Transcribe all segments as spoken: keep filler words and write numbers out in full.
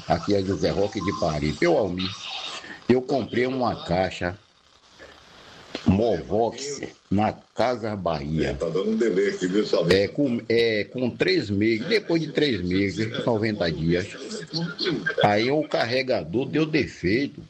aqui é José Roque de Paris. Eu, Almir, eu comprei uma caixa Movox na Casa Bahia. Tá dando um delay aqui, viu, Salve? É com, é, com três meses, depois de três meses, noventa dias. Aí o carregador deu defeito.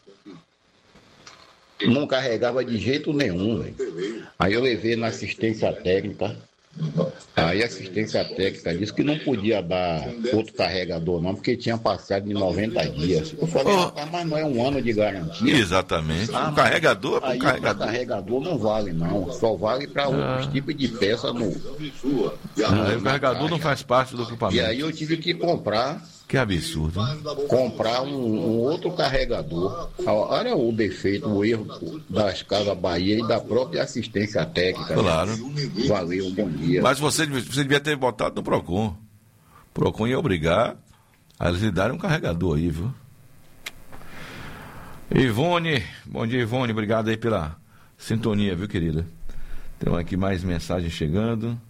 Não carregava de jeito nenhum, velho. Aí eu levei na assistência técnica. Aí a assistência técnica disse que não podia dar outro carregador não, porque tinha passado de noventa dias. Eu falei, oh. rapaz, mas não é um ano de garantia. Exatamente. Ah, um carregador é um aí carregador. O carregador não vale não, só vale para ah. outros tipos de peça no... Ah, o carregador caixa. Não faz parte do equipamento. E aí eu tive que comprar... Que absurdo. Hein? Comprar um, um outro carregador. Olha o defeito, o erro das Casas Bahia e da própria assistência técnica. Claro. Né? Valeu, bom dia. Mas você, você devia ter botado no Procon. O Procon ia obrigar a eles lhe darem um carregador aí, viu? Ivone, bom dia, Ivone. Obrigado aí pela sintonia, viu, querida? Tem aqui mais mensagem chegando.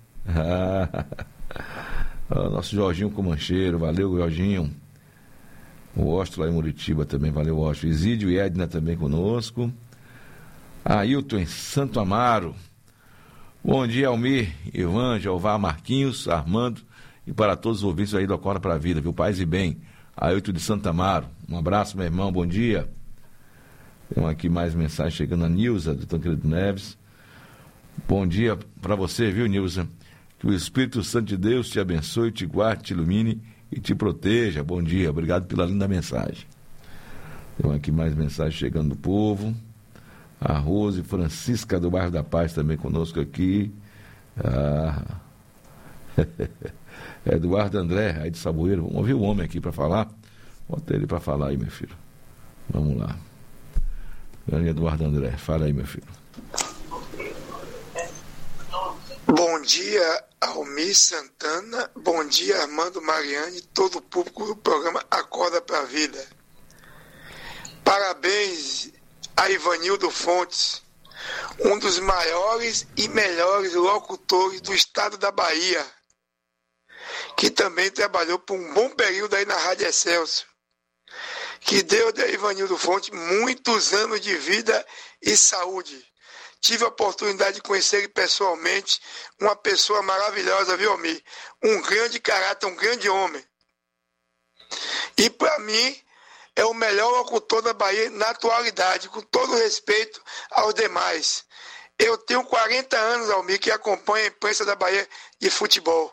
Ah, nosso Jorginho Comancheiro, valeu, Jorginho. O Ostro lá em Muritiba também, valeu, Ostro. Isídio e Edna também conosco. Ailton em Santo Amaro. Bom dia, Almir, Ivan, Jeová, Marquinhos, Armando e para todos os ouvintes aí do Acorda para a Vida, viu? Paz e bem. Ailton de Santo Amaro. Um abraço, meu irmão, bom dia. Tem aqui mais mensagem chegando, a Nilza, do Tancredo Neves. Bom dia para você, viu, Nilza? Que o Espírito Santo de Deus te abençoe, te guarde, te ilumine e te proteja. Bom dia, obrigado pela linda mensagem. Tem aqui mais mensagem chegando do povo. A Rose Francisca do Bairro da Paz também conosco aqui. Ah. Eduardo André, aí de Saboeiro. Vamos ouvir o homem aqui para falar. Bota ele para falar aí, meu filho. Vamos lá. Grande Eduardo André, fala aí, meu filho. Bom dia, Almir Santana. Bom dia, Armando Mariani, todo o público do programa Acorda para a Vida. Parabéns a Ivanildo Fontes, um dos maiores e melhores locutores do estado da Bahia, que também trabalhou por um bom período aí na Rádio Excelsior. Que Deus dê a Ivanildo Fontes muitos anos de vida e saúde. Tive a oportunidade de conhecer ele pessoalmente, uma pessoa maravilhosa, viu, Almir? Um grande caráter, um grande homem. E para mim, é o melhor locutor da Bahia na atualidade, com todo respeito aos demais. Eu tenho quarenta anos, Almir, que acompanho a imprensa da Bahia de futebol.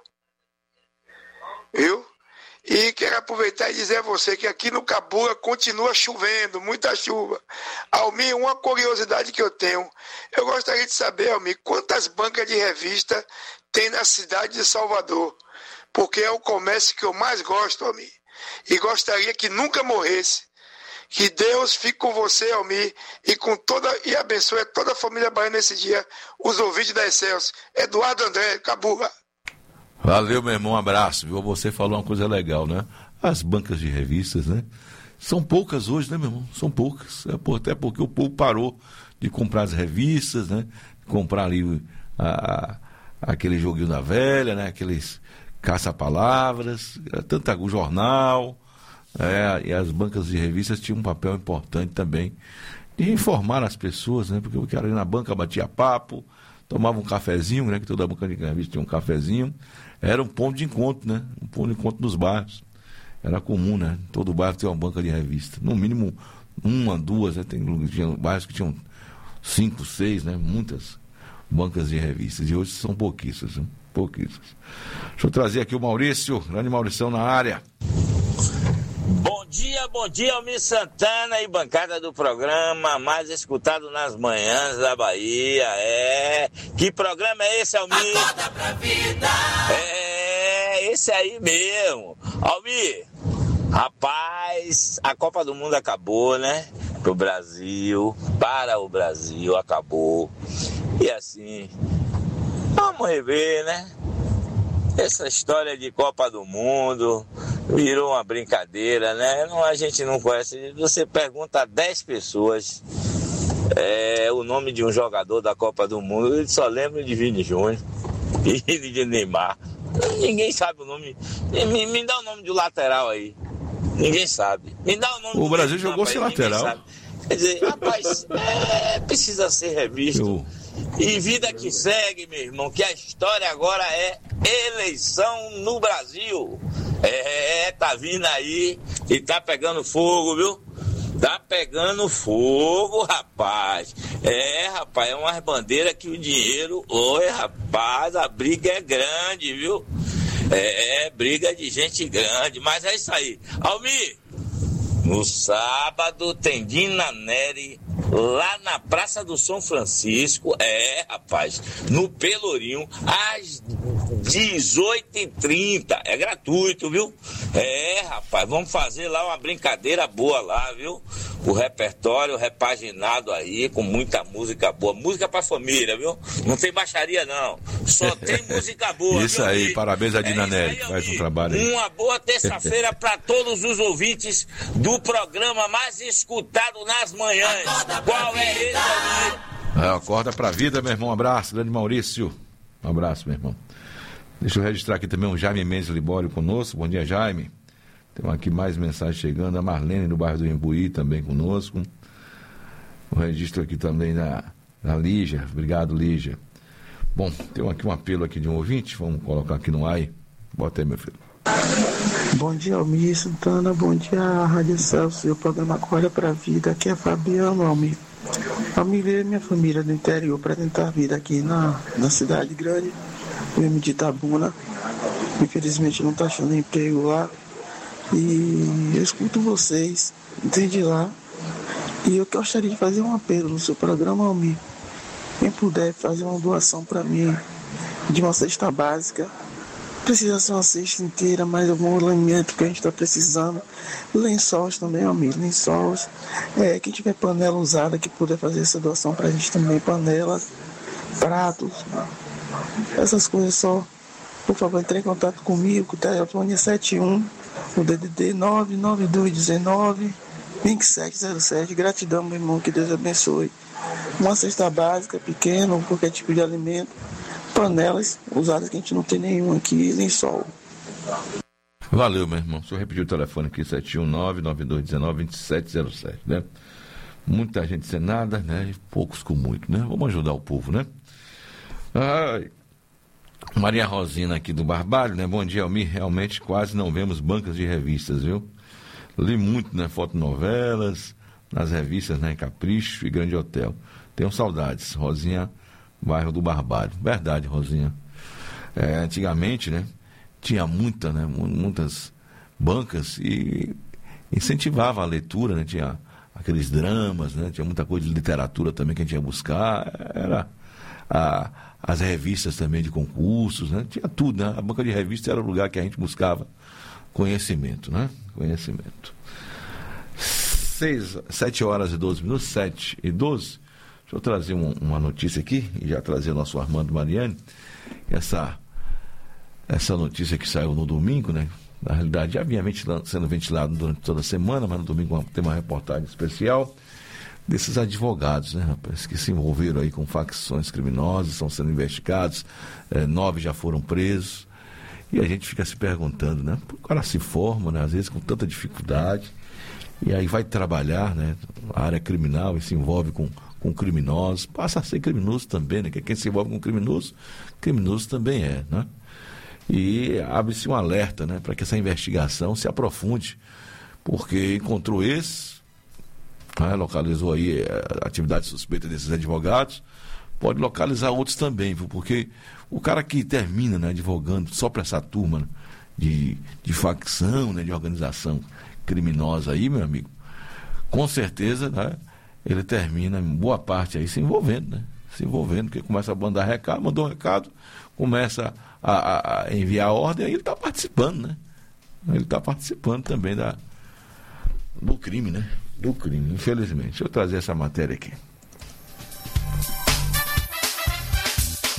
Viu? E quero aproveitar e dizer a você que aqui no Cabula continua chovendo, muita chuva. Almir, uma curiosidade que eu tenho. Eu gostaria de saber, Almir, quantas bancas de revista tem na cidade de Salvador? Porque é o comércio que eu mais gosto, Almir. E gostaria que nunca morresse. Que Deus fique com você, Almir, e, com toda, e abençoe toda a família baiana nesse dia, os ouvintes da Excelsior. Eduardo André, Cabula. Valeu, meu irmão, um abraço, viu? Você falou uma coisa legal, né? As bancas de revistas, né? São poucas hoje, né, meu irmão? São poucas. Até porque o povo parou de comprar as revistas, né? Comprar ali a, a, aquele joguinho da velha, né? Aqueles caça-palavras, tanta o jornal, é, e as bancas de revistas tinham um papel importante também de informar as pessoas, né? Porque o cara ali na banca batia papo, tomava um cafezinho, né? Que toda banca de revista tinha um cafezinho. Era um ponto de encontro, né? Um ponto de encontro nos bairros. Era comum, né? Todo bairro tem uma banca de revista. No mínimo, uma, duas, né? Tem tinha bairros que tinham cinco, seis, né? Muitas bancas de revistas. E hoje são pouquíssimas, né? Pouquíssimas. Deixa eu trazer aqui o Maurício, grande Maurição na área. Bom dia, bom dia, Almir Santana e bancada do programa mais escutado nas manhãs da Bahia. É, que programa é esse, Almir? Acorda pra vida! É, esse aí mesmo. Almir, rapaz, a Copa do Mundo acabou, né? Pro Brasil, para o Brasil, acabou. E assim, vamos rever, né? Essa história de Copa do Mundo virou uma brincadeira, né? Não, a gente não conhece. Você pergunta a dez pessoas é, o nome de um jogador da Copa do Mundo, ele só lembra de Vini Júnior e de Neymar. Ninguém sabe o nome. Me, me dá o nome do lateral aí. Ninguém sabe. Me dá o nome O do Brasil meio jogou campo sem aí, ninguém lateral. sabe. Quer dizer, rapaz, é, precisa ser revisto. Eu... E vida que segue, meu irmão, que a história agora é eleição no Brasil. É, tá vindo aí e tá pegando fogo, viu? Tá pegando fogo, rapaz. É, rapaz, é umas bandeiras que o dinheiro... Oi, rapaz, a briga é grande, viu? É, briga de gente grande, mas é isso aí. Almir, no sábado tem Dina Neri lá na Praça do São Francisco, é, rapaz, no Pelourinho, às dezoito e trinta, é gratuito, viu? É, rapaz, vamos fazer lá uma brincadeira boa lá, viu? O repertório repaginado aí, com muita música boa, música pra família, viu? Não tem baixaria não, só tem música boa. Isso viu, aí, amigo? parabéns a Dina É Neri, que faz um trabalho aí. Uma boa terça-feira pra todos os ouvintes do programa mais escutado nas manhãs. Qual é esse, amigo? É, acorda pra vida, meu irmão. Um abraço, grande Maurício. Um abraço, meu irmão. Deixa eu registrar aqui também o Jaime Mendes Libório conosco. Bom dia, Jaime. Tem aqui mais mensagem chegando. A Marlene do bairro do Imbuí também conosco. O registro aqui também da, da Lígia. Obrigado, Lígia. Bom, tem aqui um apelo aqui de um ouvinte. Vamos colocar aqui no ar. Bota aí, meu filho. Bom dia, Almir Santana. Bom dia, Rádio Celso. O programa Acorda pra Vida. Aqui é Fabiano, Almir. Almir, eu e minha família do interior para tentar vir aqui na, na cidade grande. Viemos de Itabuna. Infelizmente não está achando emprego lá. E eu escuto vocês desde lá. E eu gostaria de fazer um apelo no seu programa, Almir. Quem puder fazer uma doação para mim de uma cesta básica. Precisa ser uma cesta inteira, mais algum alimento que a gente está precisando. Lençóis também, Almir, lençóis. É, quem tiver panela usada que puder fazer essa doação para a gente também, panelas, pratos, essas coisas só. Por favor, entre em contato comigo, o telefone é sete um, o D D D nove nove dois um nove, dois sete zero sete. Gratidão, meu irmão, que Deus abençoe. Uma cesta básica, pequena, qualquer tipo de alimento. Panelas usadas que a gente não tem nenhum aqui, nem sol. Valeu, meu irmão. Deixa eu repetir o telefone aqui, sete um nove, nove dois um nove, dois sete zero sete, né? Muita gente sem nada, né? E poucos com muito, né? Vamos ajudar o povo, né? Ai. Maria Rosina aqui do Barbalho, né? Bom dia, Almir. Realmente quase não vemos bancas de revistas, viu? Li muito, né? Fotonovelas, nas revistas, né? Capricho e Grande Hotel. Tenho saudades. Rosinha, bairro do Barbalho. Verdade, Rosinha. É, antigamente, né? Tinha muita, né? Muitas bancas e incentivava a leitura, né? Tinha aqueles dramas, né? Tinha muita coisa de literatura também que a gente ia buscar. Era a, as revistas também de concursos, né? Tinha tudo, né? A banca de revistas era o lugar que a gente buscava conhecimento, né? Conhecimento. Seis, sete horas e doze minutos, sete e doze. Deixa eu trazer um, uma notícia aqui, e já trazer o nosso Armando Mariani. Essa, essa notícia que saiu no domingo, né? Na realidade já vinha ventilando, sendo ventilado durante toda a semana, mas no domingo tem uma reportagem especial desses advogados, né, rapaz, que se envolveram aí com facções criminosas, estão sendo investigados, é, nove já foram presos, e a gente fica se perguntando, né? O cara se forma, né, às vezes com tanta dificuldade, e aí vai trabalhar, né, a área criminal e se envolve com, com criminosos, passa a ser criminoso também, né? Que quem se envolve com criminoso, criminoso também é, né? E abre-se um alerta, né, para que essa investigação se aprofunde, porque encontrou esse, né, localizou aí a atividade suspeita desses advogados, pode localizar outros também, viu? Porque o cara que termina, né, advogando só para essa turma, né, de, de facção, né, de organização criminosa aí, meu amigo, com certeza, né, ele termina em boa parte aí se envolvendo, né? Se envolvendo, porque começa a mandar recado, mandou um recado, começa a, a, a enviar a ordem, aí ele está participando, né? Ele está participando também da, do crime, né? Do crime, infelizmente. Deixa eu trazer essa matéria aqui.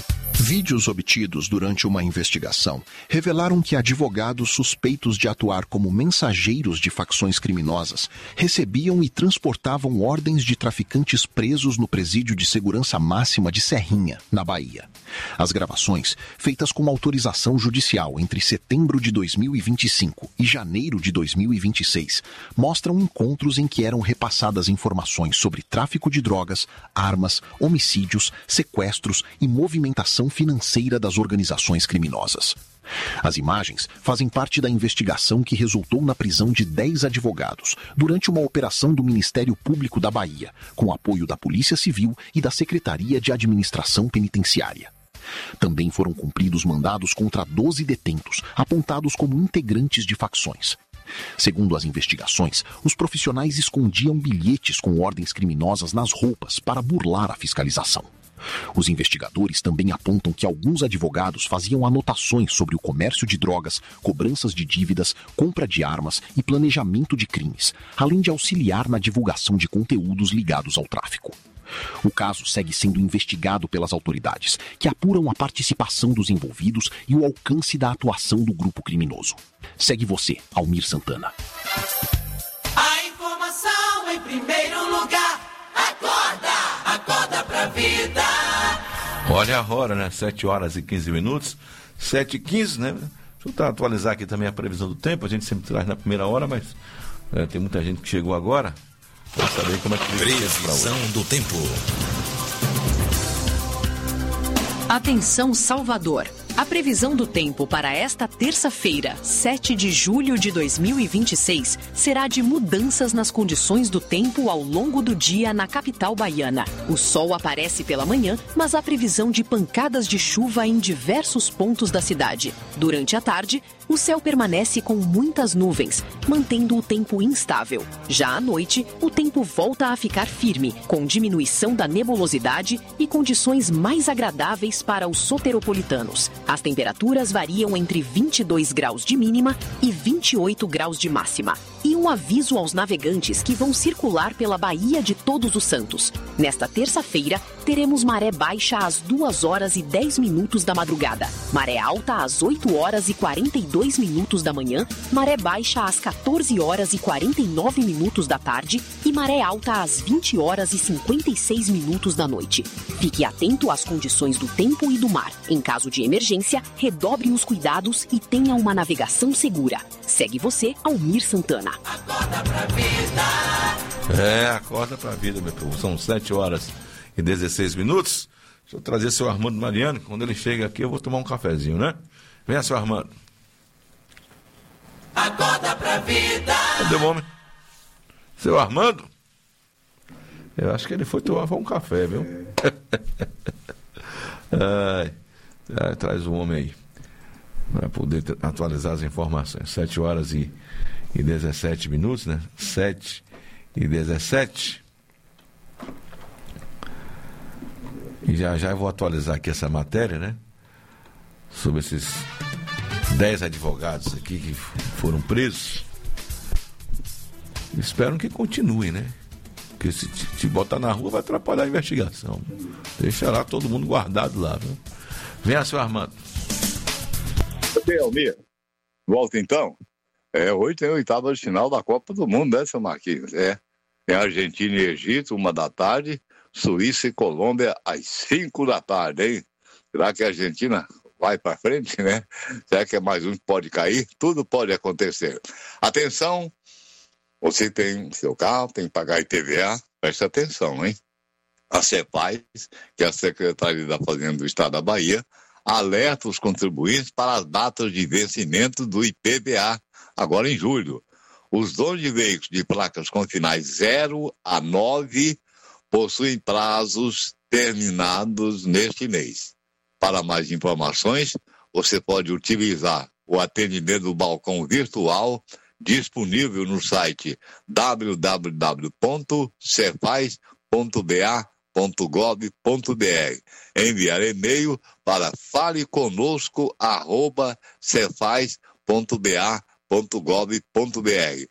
Vídeos obtidos durante uma investigação revelaram que advogados suspeitos de atuar como mensageiros de facções criminosas recebiam e transportavam ordens de traficantes presos no presídio de segurança máxima de Serrinha, na Bahia. As gravações, feitas com autorização judicial entre setembro de dois mil e vinte e cinco e janeiro de dois mil e vinte e seis, mostram encontros em que eram repassadas informações sobre tráfico de drogas, armas, homicídios, sequestros e movimentação financeira das organizações criminosas. As imagens fazem parte da investigação que resultou na prisão de dez advogados durante uma operação do Ministério Público da Bahia, com apoio da Polícia Civil e da Secretaria de Administração Penitenciária. Também foram cumpridos mandados contra doze detentos, apontados como integrantes de facções. Segundo as investigações, os profissionais escondiam bilhetes com ordens criminosas nas roupas para burlar a fiscalização. Os investigadores também apontam que alguns advogados faziam anotações sobre o comércio de drogas, cobranças de dívidas, compra de armas e planejamento de crimes, além de auxiliar na divulgação de conteúdos ligados ao tráfico. O caso segue sendo investigado pelas autoridades, que apuram a participação dos envolvidos e o alcance da atuação do grupo criminoso. Segue você, Almir Santana. A informação em primeiro lugar. Acorda, acorda pra vida. Olha a hora, né? sete horas e quinze minutos. sete e quinze, né? Deixa eu atualizar aqui também a previsão do tempo. A gente sempre traz na primeira hora, mas é, tem muita gente que chegou agora. Vamos saber como é que previsão do tempo. Atenção, Salvador. A previsão do tempo para esta terça-feira, sete de julho de dois mil e vinte e seis, será de mudanças nas condições do tempo ao longo do dia na capital baiana. O sol aparece pela manhã, mas há previsão de pancadas de chuva em diversos pontos da cidade. Durante a tarde, o céu permanece com muitas nuvens, mantendo o tempo instável. Já à noite, o tempo volta a ficar firme, com diminuição da nebulosidade e condições mais agradáveis para os soteropolitanos. As temperaturas variam entre vinte e dois graus de mínima e vinte e oito graus de máxima. E um aviso aos navegantes que vão circular pela Baía de Todos os Santos. Nesta terça-feira, teremos maré baixa às duas horas e dez minutos da madrugada, maré alta às oito horas e quarenta e dois minutos da manhã, maré baixa às quatorze horas e quarenta e nove minutos da tarde e maré alta às vinte horas e cinquenta e seis minutos da noite. Fique atento às condições do tempo e do mar. Em caso de emergência, redobre os cuidados e tenha uma navegação segura. Segue você, Almir Santana. Acorda pra vida. É, acorda pra vida, meu povo. São sete horas e dezesseis minutos. Deixa eu trazer seu Armando Mariano. Quando ele chega aqui, eu vou tomar um cafezinho, né? Venha, seu Armando. Acorda pra vida. Cadê o homem? Seu Armando? Eu acho que ele foi tomar um café, viu? Ai, ai, traz o homem aí para poder atualizar as informações. sete horas e, e dezessete minutos, né? sete e dezessete. E já já eu vou atualizar aqui essa matéria, né? Sobre esses dez advogados aqui que foram presos. Espero que continue, né? Porque se te botar na rua vai atrapalhar a investigação. Deixa lá todo mundo guardado lá, viu? Venha, seu Armando. Bem, Almir, volta então. É, hoje tem a oitava de final da Copa do Mundo, né, seu Marquinhos? É. Tem Argentina e Egito, uma da tarde, Suíça e Colômbia às cinco da tarde, hein? Será que a Argentina vai para frente, né? Será que é mais um que pode cair? Tudo pode acontecer. Atenção, você tem seu carro, tem que pagar I P V A, preste atenção, hein? A CEPAZ, que é a Secretaria da Fazenda do Estado da Bahia, alerta os contribuintes para as datas de vencimento do I P V A, agora em julho. Os donos de veículos de placas com finais zero a nove possuem prazos terminados neste mês. Para mais informações, você pode utilizar o atendimento do balcão virtual disponível no site w w w ponto cefaz ponto b a ponto gov ponto b r. Enviar e-mail para faleconosco arroba cefaz ponto b a ponto gov ponto b r.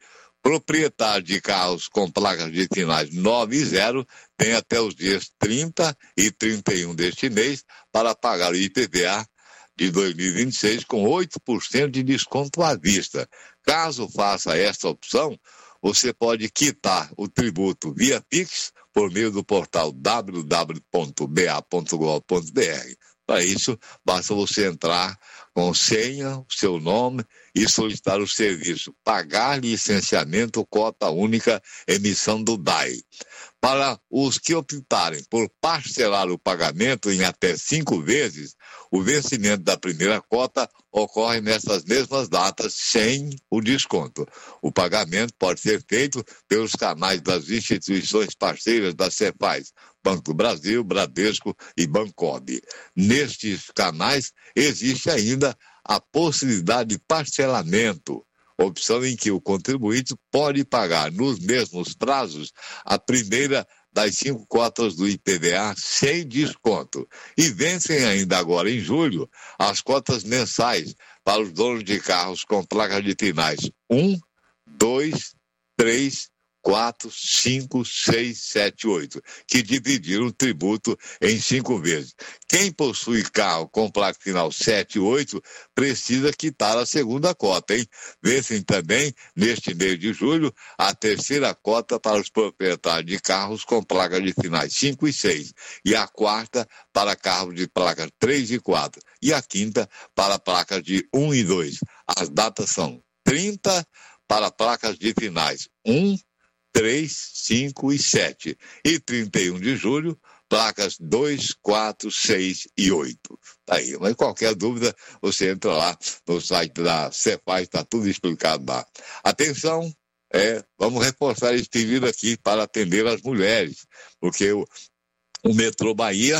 Proprietário de carros com placas de finais nove e zero tem até os dias trinta e trinta e um deste mês para pagar o I P V A de dois mil e vinte e seis com oito por cento de desconto à vista. Caso faça esta opção, você pode quitar o tributo via Pix por meio do portal w w w ponto b a ponto gov ponto b r. Para isso, basta você entrar com senha, seu nome e solicitar o serviço. Pagar licenciamento, cota única, emissão do D A I. Para os que optarem por parcelar o pagamento em até cinco vezes, o vencimento da primeira cota ocorre nessas mesmas datas, sem o desconto. O pagamento pode ser feito pelos canais das instituições parceiras da Cefaz, Banco do Brasil, Bradesco e Bancob. Nestes canais existe ainda a possibilidade de parcelamento, opção em que o contribuinte pode pagar nos mesmos prazos a primeira das cinco cotas do I P V A sem desconto. E vencem ainda agora em julho as cotas mensais para os donos de carros com placas de finais um, dois, três, quatro, cinco, seis, sete, oito, que dividiram o tributo em cinco vezes. Quem possui carro com placa final sete e oito precisa quitar a segunda cota, hein? Vencem também, neste mês de julho, a terceira cota para os proprietários de carros com placas de finais cinco e seis, e a quarta para carros de placas três e quatro, e a quinta para placas de um e dois. As datas são trinta para placas de finais um, três, cinco e sete. E trinta e um de julho, placas dois, quatro, seis e oito. Tá aí, mas qualquer dúvida, você entra lá no site da Cefaz, está tudo explicado lá. Atenção, é, vamos reforçar esse pedido aqui para atender as mulheres, porque o, o Metrô Bahia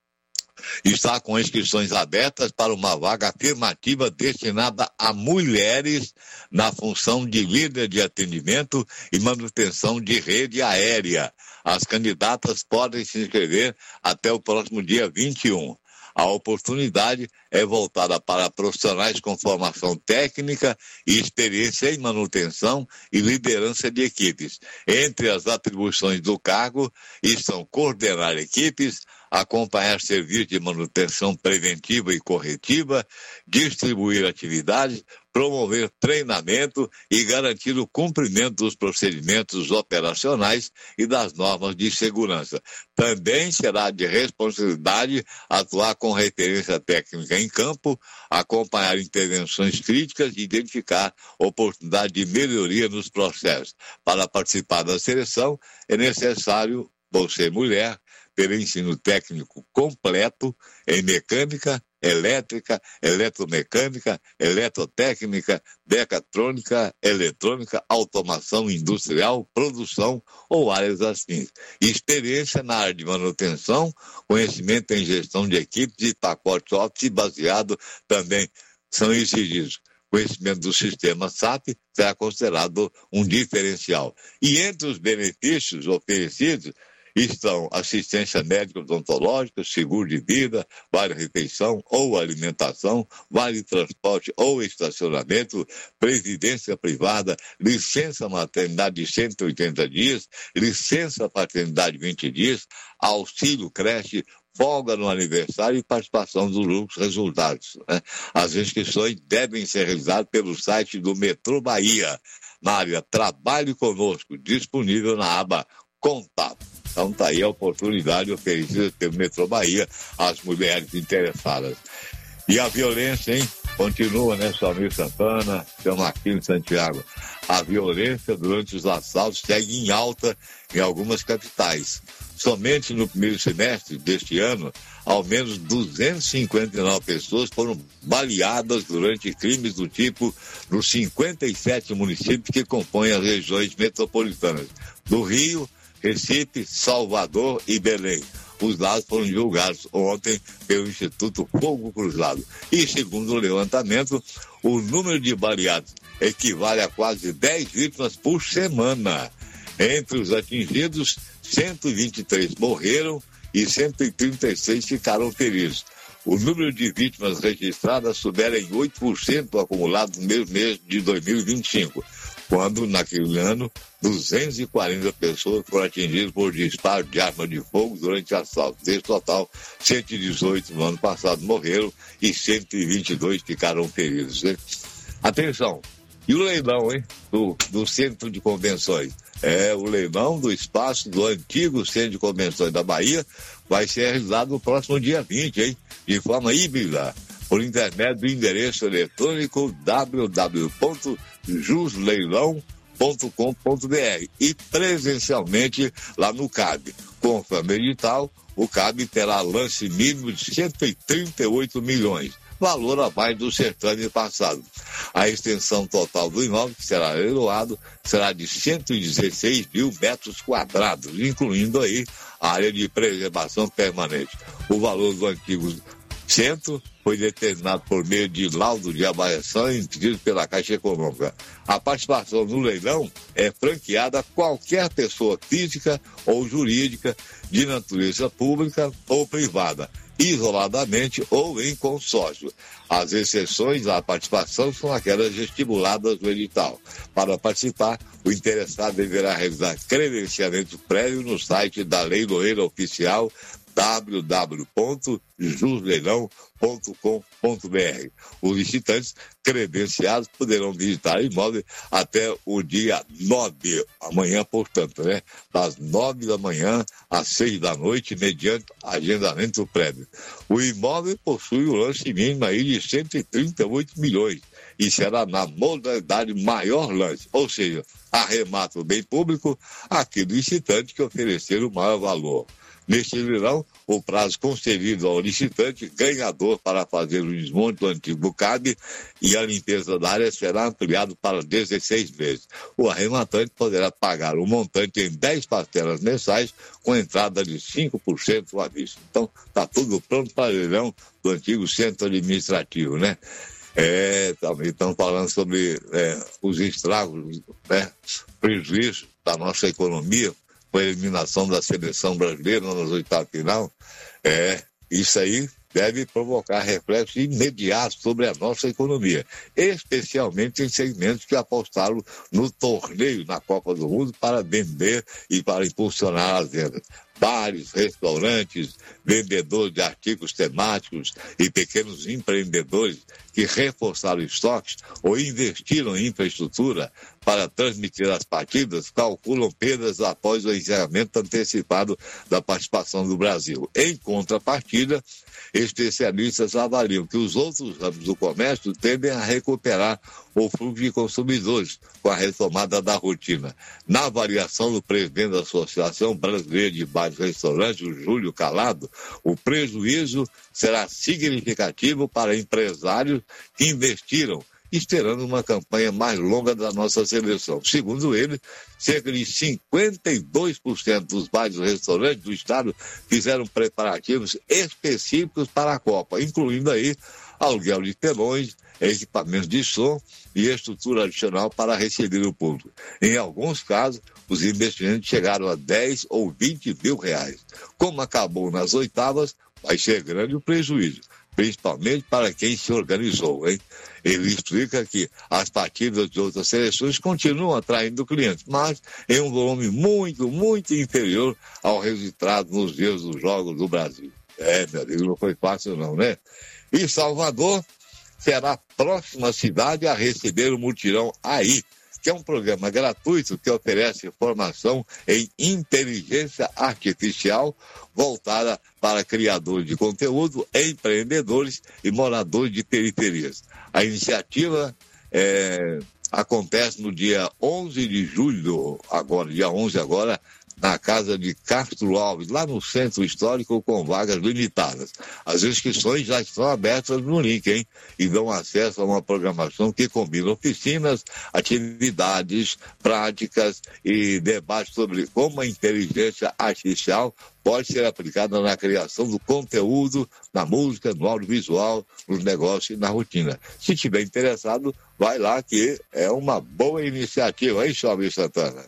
está com inscrições abertas para uma vaga afirmativa destinada a mulheres na função de líder de atendimento e manutenção de rede aérea. As candidatas podem se inscrever até o próximo dia vinte e um. A oportunidade é voltada para profissionais com formação técnica e experiência em manutenção e liderança de equipes. Entre as atribuições do cargo estão coordenar equipes, acompanhar serviços de manutenção preventiva e corretiva, distribuir atividades, promover treinamento e garantir o cumprimento dos procedimentos operacionais e das normas de segurança. Também será de responsabilidade atuar com referência técnica em campo, acompanhar intervenções críticas e identificar oportunidade de melhoria nos processos. Para participar da seleção, é necessário, você mulher, ter ensino técnico completo em mecânica, elétrica, eletromecânica, eletrotécnica, mecatrônica, eletrônica, automação industrial, produção ou áreas assim. Experiência na área de manutenção, conhecimento em gestão de equipes e pacotes Office baseado também são exigidos. Conhecimento do sistema S A P será considerado um diferencial. E entre os benefícios oferecidos estão assistência médica odontológica, seguro de vida, vale-refeição ou alimentação, vale-transporte ou estacionamento, previdência privada, licença maternidade de cento e oitenta dias, licença paternidade de vinte dias, auxílio creche, folga no aniversário e participação dos lucros resultados. Né? As inscrições devem ser realizadas pelo site do Metrô Bahia, na área Trabalhe Conosco, disponível na aba Contato. Então está aí a oportunidade oferecida pelo Metrô Bahia às mulheres interessadas. E a violência, hein? Continua, né, Salmir Santana, seu Marquinhos Santiago. A violência durante os assaltos segue em alta em algumas capitais. Somente no primeiro semestre deste ano, ao menos duzentas e cinquenta e nove pessoas foram baleadas durante crimes do tipo nos cinquenta e sete municípios que compõem as regiões metropolitanas do Rio, Recife, Salvador e Belém. Os dados foram divulgados ontem pelo Instituto Fogo Cruzado. E, segundo o levantamento, o número de baleados equivale a quase dez vítimas por semana. Entre os atingidos, cento e vinte e três morreram e cento e trinta e seis ficaram feridos. O número de vítimas registradas supera em oito por cento acumulado no mesmo mês de dois mil e vinte e cinco. quando, naquele ano, duzentas e quarenta pessoas foram atingidas por disparo de arma de fogo durante assalto. Desse total, cento e dezoito no ano passado morreram e cento e vinte e dois ficaram feridos. Né? Atenção, e o leilão, hein, do, do Centro de Convenções? É, o leilão do espaço do antigo Centro de Convenções da Bahia vai ser realizado no próximo dia vinte, hein, de forma híbrida, por intermédio do endereço eletrônico w w w ponto jusleilão ponto com ponto b r e presencialmente lá no C A B. Conforme edital, o C A B terá lance mínimo de cento e trinta e oito milhões, valor a mais do certame passado. A extensão total do imóvel que será leiloado será de cento e dezesseis mil metros quadrados, incluindo aí a área de preservação permanente. O valor do antigo centro foi determinado por meio de laudo de avaliação emitido pela Caixa Econômica. A participação no leilão é franqueada a qualquer pessoa física ou jurídica de natureza pública ou privada, isoladamente ou em consórcio. As exceções à participação são aquelas estipuladas no edital. Para participar, o interessado deverá realizar credenciamento prévio no site da Leiloeira Oficial w w w ponto jusleilão ponto com ponto b r. Os visitantes credenciados poderão visitar o imóvel até o dia nove, amanhã, portanto, né? Das nove da manhã às seis da noite, mediante agendamento prévio. O imóvel possui o lance mínimo aí de cento e trinta e oito milhões e será na modalidade maior lance, ou seja, arremata o bem público aquele licitante que oferecer o maior valor. Neste leilão, o prazo concedido ao licitante ganhador para fazer o desmonte do antigo C A B e a limpeza da área será ampliado para dezesseis meses. O arrematante poderá pagar o montante em dez parcelas mensais com entrada de cinco por cento à vista. Então, está tudo pronto para o leilão do antigo centro administrativo, né? É, também estão falando sobre é, os estragos, né, prejuízos da nossa economia, com a eliminação da seleção brasileira nas oitavas de final. É, isso aí deve provocar reflexos imediatos sobre a nossa economia, especialmente em segmentos que apostaram no torneio na Copa do Mundo para vender e para impulsionar as vendas. Bares, restaurantes, vendedores de artigos temáticos e pequenos empreendedores que reforçaram estoques ou investiram em infraestrutura para transmitir as partidas calculam perdas após o encerramento antecipado da participação do Brasil. Em contrapartida, especialistas avaliam que os outros ramos do comércio tendem a recuperar o fluxo de consumidores com a retomada da rotina. Na avaliação do presidente da Associação Brasileira de Bares e Restaurantes, o Júlio Calado, o prejuízo será significativo para empresários que investiram, esperando uma campanha mais longa da nossa seleção. Segundo ele, cerca de cinquenta e dois por cento dos bares e restaurantes do estado fizeram preparativos específicos para a Copa, incluindo aí aluguel de telões, equipamentos de som e estrutura adicional para receber o público. Em alguns casos, os investimentos chegaram a dez ou vinte mil reais. Como acabou nas oitavas, vai ser grande o prejuízo, principalmente para quem se organizou, hein? Ele explica que as partidas de outras seleções continuam atraindo clientes, mas em um volume muito, muito inferior ao registrado nos dias dos Jogos do Brasil. É, meu amigo, não foi fácil não, né? E Salvador será a próxima cidade a receber o Mutirão A I, que é um programa gratuito que oferece formação em inteligência artificial voltada para criadores de conteúdo, empreendedores e moradores de periferias. A iniciativa é, acontece no dia onze de julho, agora, dia onze agora, na casa de Castro Alves, lá no Centro Histórico, com vagas limitadas. As inscrições já estão abertas no link, hein? E dão acesso a uma programação que combina oficinas, atividades, práticas e debates sobre como a inteligência artificial pode ser aplicada na criação do conteúdo, na música, no audiovisual, nos negócios e na rotina. Se tiver interessado, vai lá que é uma boa iniciativa, hein, Chalmir Santana?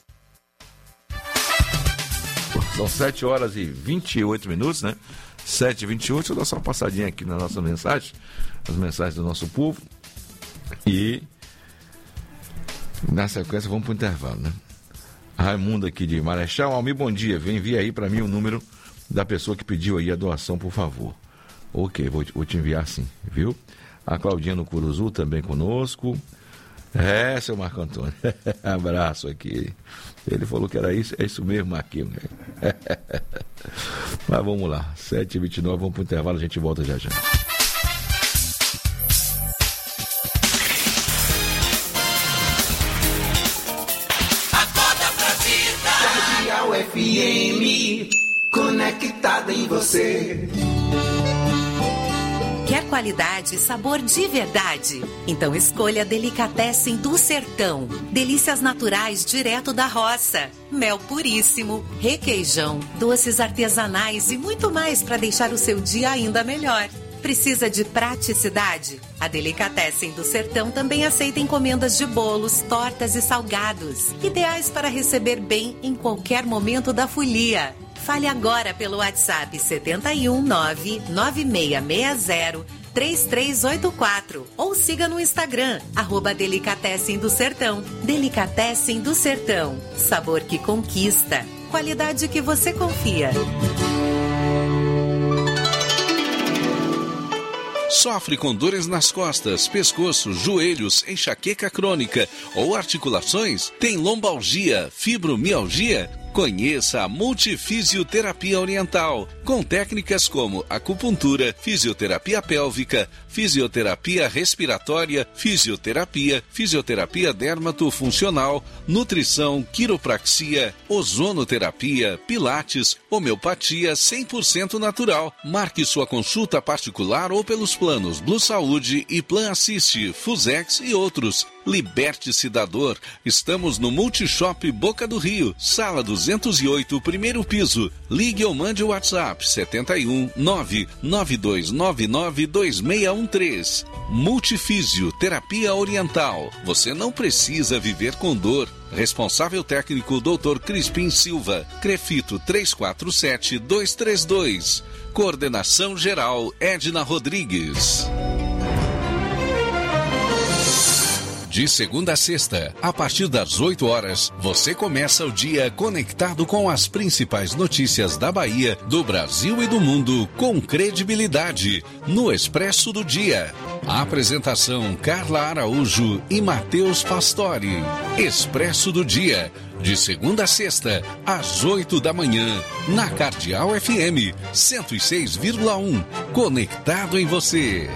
São sete horas e vinte e oito minutos, né? sete e vinte e oito, deixa eu dar só uma passadinha aqui na nossa mensagem, as mensagens do nosso povo. E Na sequência, vamos para o intervalo, né? Raimundo aqui de Marechal. Almir, bom dia. Vem enviar aí para mim o número da pessoa que pediu aí a doação, por favor. Ok, vou, vou te enviar sim, viu? A Claudinha no Curuzu também conosco. É, seu Marco Antônio. Abraço aqui. Ele falou que era isso, é isso mesmo, Marquinhos. Mas vamos lá, sete e vinte e nove, vamos para o intervalo, a gente volta já já. Acorda pra vida. Cardeal F M, conectada em você. Quer qualidade e sabor de verdade? Então escolha Delicatessen do Sertão. Delícias naturais direto da roça. Mel puríssimo, requeijão, doces artesanais e muito mais para deixar o seu dia ainda melhor. Precisa de praticidade? A Delicatessen do Sertão também aceita encomendas de bolos, tortas e salgados. Ideais para receber bem em qualquer momento da folia. Fale agora pelo WhatsApp sete um nove nove seis seis zero três três oito quatro ou siga no Instagram, arroba Delicatessen do Sertão. Delicatessen do Sertão. Sabor que conquista. Qualidade que você confia. Sofre com dores nas costas, pescoço, joelhos, enxaqueca crônica ou articulações? Tem lombalgia, fibromialgia? Conheça a Multifisioterapia Oriental, com técnicas como acupuntura, fisioterapia pélvica, fisioterapia respiratória, fisioterapia, fisioterapia dermatofuncional, nutrição, quiropraxia, ozonoterapia, pilates, homeopatia cem por cento natural. Marque sua consulta particular ou pelos planos Blue Saúde e Plan Assist, Fusex e outros. Liberte-se da dor. Estamos no Multishop Boca do Rio, sala duzentos e oito, primeiro piso. Ligue ou mande o WhatsApp sete um nove nove dois nove nove dois seis um três. Multifísio Terapia Oriental. Você não precisa viver com dor. Responsável técnico doutor Crispim Silva. Crefito três quatro sete dois três dois. Coordenação geral Edna Rodrigues. De segunda a sexta, a partir das oito horas, você começa o dia conectado com as principais notícias da Bahia, do Brasil e do mundo, com credibilidade, no Expresso do Dia. A apresentação Carla Araújo e Matheus Pastore. Expresso do Dia, de segunda a sexta, às oito da manhã, na Cardeal F M, cento e seis vírgula um. Conectado em você.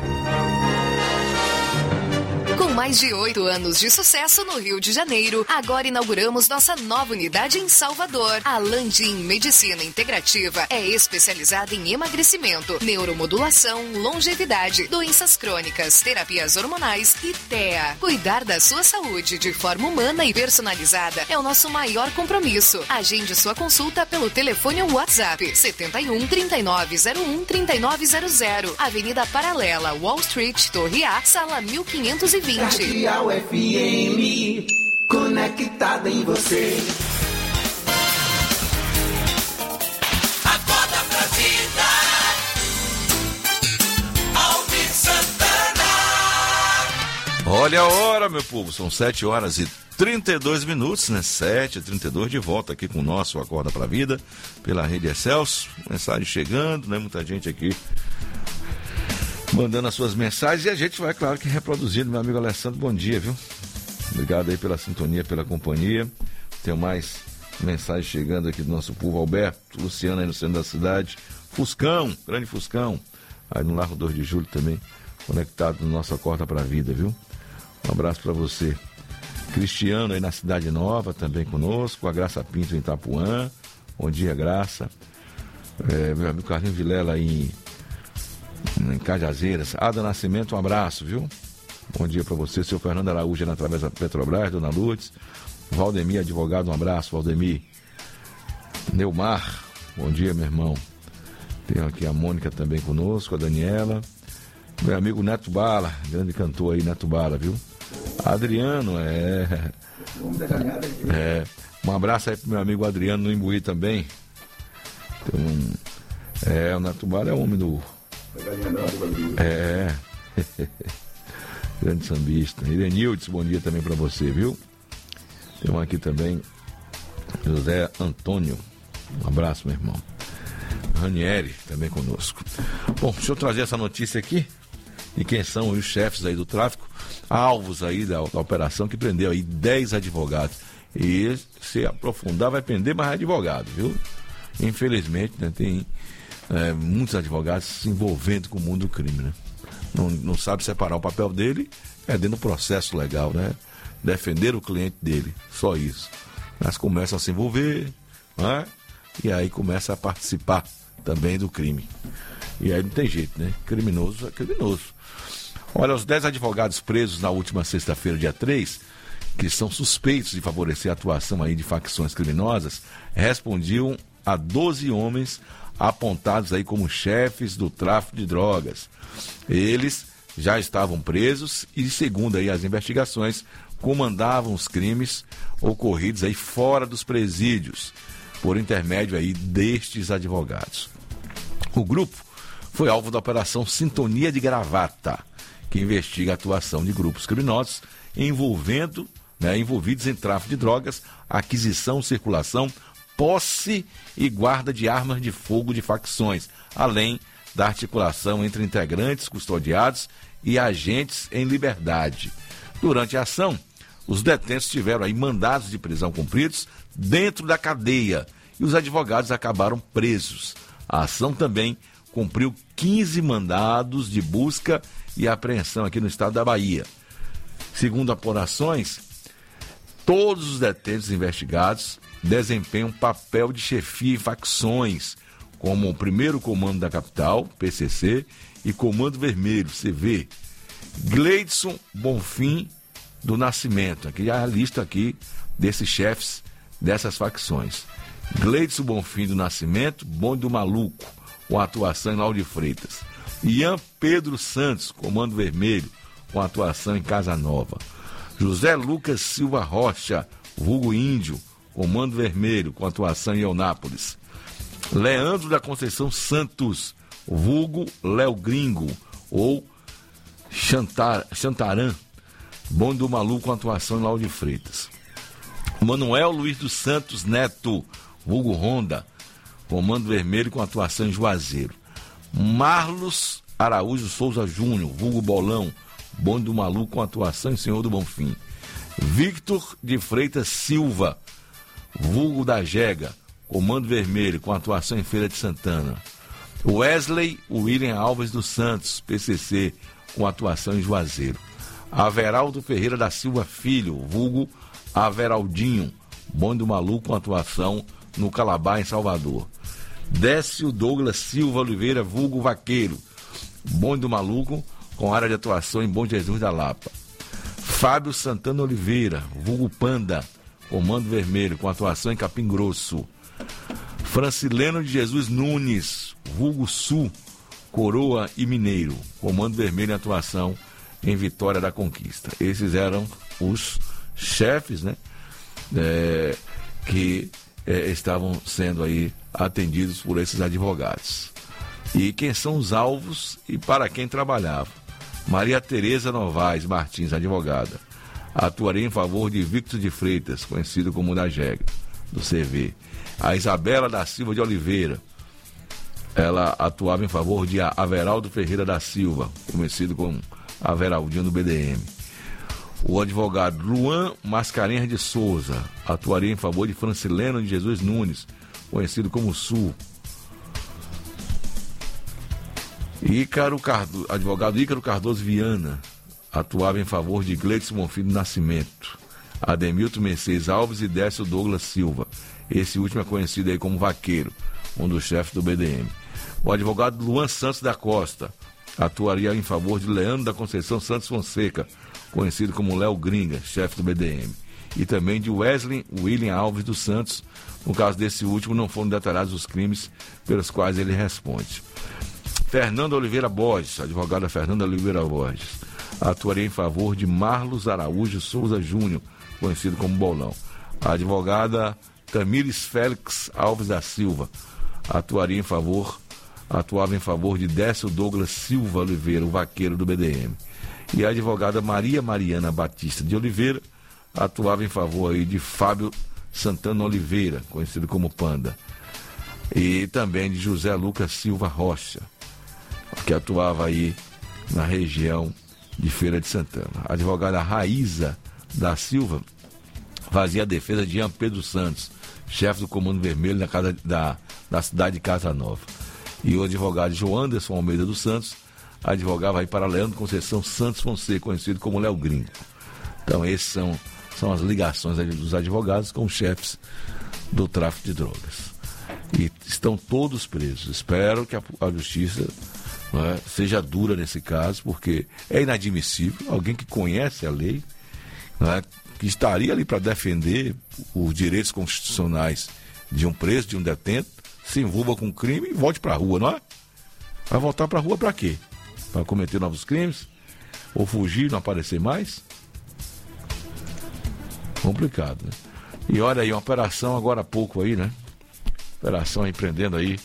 Com mais de oito anos de sucesso no Rio de Janeiro, agora inauguramos nossa nova unidade em Salvador. A Landim Medicina Integrativa é especializada em emagrecimento, neuromodulação, longevidade, doenças crônicas, terapias hormonais e T E A. Cuidar da sua saúde de forma humana e personalizada é o nosso maior compromisso. Agende sua consulta pelo telefone ou WhatsApp sete um, trinta e nove zero um, trinta e nove zero zero, Avenida Paralela, Wall Street, Torre A, sala mil quinhentos e vinte. Cardeal F M, conectada em você. Acorda pra vida. Alvin Santana. Olha a hora, meu povo, são sete horas e trinta e dois minutos, né? sete e trinta e dois, de volta aqui com o nosso Acorda pra Vida, pela Rede Excelsior. Mensagem chegando, né? Muita gente aqui mandando as suas mensagens e a gente vai, claro, que reproduzindo. Meu amigo Alessandro, bom dia, viu? Obrigado aí pela sintonia, pela companhia. Tenho mais mensagens chegando aqui do nosso povo. Alberto, Luciano aí no centro da cidade. Fuscão, grande Fuscão, aí no Largo dois de Julho também, conectado no nosso Acorda pra Vida, viu? Um abraço para você. Cristiano aí na Cidade Nova, também conosco. A Graça Pinto em Itapuã. Bom dia, Graça. É, meu amigo Carlinhos Vilela aí em, em Cajazeiras. Ada Nascimento, um abraço, viu? Bom dia para você. Seu Fernando Araújo na Travessa Petrobras, Dona Lourdes. Valdemir, advogado, um abraço, Valdemir. Neumar, bom dia, meu irmão. Tem aqui a Mônica também conosco, a Daniela. Meu amigo Neto Bala, grande cantor aí, Neto Bala, viu? Adriano, é... é... Um abraço aí pro meu amigo Adriano no Imbuí também. Então, é, o Neto Bala é o homem do... É... Grande sambista. Irenildes, bom dia também pra você, viu? Tem um aqui também, José Antônio. Um abraço, meu irmão. Ranieri também conosco. Bom, deixa eu trazer essa notícia aqui. E quem são os chefes aí do tráfico, alvos aí da, da operação que prendeu aí dez advogados. E se aprofundar vai prender mais advogados, viu? Infelizmente, né, tem é, muitos advogados se envolvendo com o mundo do crime, né? Não, não sabe separar o papel dele, é dentro do processo legal, né? Defender o cliente dele, só isso. Mas começam a se envolver, né? E aí começa a participar também do crime. E aí não tem jeito, né? Criminoso é criminoso. Olha, os dez advogados presos na última sexta-feira, dia três, que são suspeitos de favorecer a atuação aí de facções criminosas, respondiam a doze homens apontados aí como chefes do tráfico de drogas. Eles já estavam presos e, segundo aí as investigações, comandavam os crimes ocorridos aí fora dos presídios, por intermédio aí destes advogados. O grupo foi alvo da Operação Sintonia de Gravata, que investiga a atuação de grupos criminosos envolvendo, né, envolvidos em tráfico de drogas, aquisição, circulação, posse e guarda de armas de fogo de facções, além da articulação entre integrantes custodiados e agentes em liberdade. Durante a ação, os detentos tiveram aí mandados de prisão cumpridos dentro da cadeia e os advogados acabaram presos. A ação também cumpriu quinze mandados de busca e apreensão aqui no estado da Bahia. Segundo apurações, todos os detentos investigados desempenham papel de chefia em facções, como o primeiro Comando da Capital, P C C, e Comando Vermelho, C V. Gleidson Bonfim do Nascimento, aqui a lista aqui desses chefes dessas facções. Gleidson Bonfim do Nascimento, Bonde do Maluco, com atuação em Lauro de Freitas. Ian Pedro Santos, Comando Vermelho, com atuação em Casa Nova. José Lucas Silva Rocha, vulgo Índio, Comando Vermelho, com atuação em Eunápolis. Leandro da Conceição Santos, vulgo Léo Gringo, ou Chantar, Chantarã, Bonde do Maluco, com atuação em Lauro de Freitas. Manuel Luiz dos Santos Neto, vulgo Honda, Comando Vermelho, com atuação em Juazeiro. Marlos Araújo Souza Júnior, vulgo Bolão, Bonde do Maluco, com atuação em Senhor do Bonfim. Victor de Freitas Silva, vulgo da Jega, Comando Vermelho, com atuação em Feira de Santana. Wesley William Alves dos Santos, P C C, com atuação em Juazeiro. Averaldo Ferreira da Silva Filho, vulgo Averaldinho, Bonde do Maluco, com atuação no Calabar, em Salvador. Décio Douglas Silva Oliveira, vulgo Vaqueiro, Bonde do Maluco, com área de atuação em Bom Jesus da Lapa. Fábio Santana Oliveira, vulgo Panda, Comando Vermelho, com atuação em Capim Grosso. Francileno de Jesus Nunes, vulgo Sul, Coroa e Mineiro, Comando Vermelho em atuação em Vitória da Conquista. Esses eram os chefes, né, é, que é, estavam sendo aí atendidos por esses advogados. E quem são os alvos e para quem trabalhava? Maria Tereza Novaes Martins, advogada, atuaria em favor de Victor de Freitas, conhecido como da Jega, do C V. A Isabela da Silva de Oliveira, ela atuava em favor de Averaldo Ferreira da Silva, conhecido como Averaldinho do B D M. O advogado Luan Mascarenhas de Souza atuaria em favor de Francileno de Jesus Nunes, conhecido como Sul. Ícaro Cardo... Advogado Ícaro Cardoso Viana atuava em favor de Gleidson Bonfim do Nascimento. Ademilton Mercedes Alves e Décio Douglas Silva. Esse último é conhecido aí como Vaqueiro, um dos chefes do B D M. O advogado Luan Santos da Costa atuaria em favor de Leandro da Conceição Santos Fonseca, conhecido como Léo Gringa, chefe do B D M. E também de Wesley William Alves dos Santos. No caso desse último, não foram detalhados os crimes pelos quais ele responde. Fernanda Oliveira Borges, advogada Fernanda Oliveira Borges, atuaria em favor de Marlos Araújo Souza Júnior, conhecido como Bolão. A advogada Tamires Félix Alves da Silva atuaria em favor, atuava em favor de Décio Douglas Silva Oliveira, o Vaqueiro do B D M. E a advogada Maria Mariana Batista de Oliveira atuava em favor aí de Fábio Santana Oliveira, conhecido como Panda, e também de José Lucas Silva Rocha, que atuava aí na região de Feira de Santana. A advogada Raíza da Silva fazia a defesa de Ian Pedro Santos, chefe do Comando Vermelho na casa da, da cidade de Casa Nova. E o advogado João Anderson Almeida dos Santos advogava aí para Leandro Conceição Santos Fonseca, conhecido como Léo Gringo. Então, esses são, são as ligações dos advogados com os chefes do tráfico de drogas. E estão todos presos. Espero que a, a justiça, não é, seja dura nesse caso, porque é inadmissível alguém que conhece a lei, não é, que estaria ali para defender os direitos constitucionais de um preso, de um detento, se envolva com crime e volte para a rua, não é? Vai voltar para a rua para quê? Para cometer novos crimes? Ou fugir, não aparecer mais? Complicado, né? E olha aí, uma operação agora há pouco aí, né? Operação aí, prendendo aí,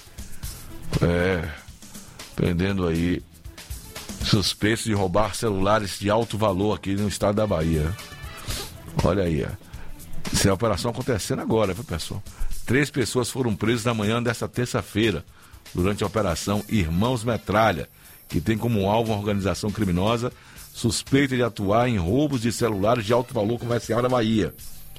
é, prendendo aí suspeitos de roubar celulares de alto valor aqui no estado da Bahia. Olha aí, ó. Essa é a operação acontecendo agora, viu, pessoal? Três pessoas foram presas na manhã desta terça-feira, durante a operação Irmãos Metralha, que tem como alvo uma organização criminosa suspeita de atuar em roubos de celulares de alto valor comercial na Bahia.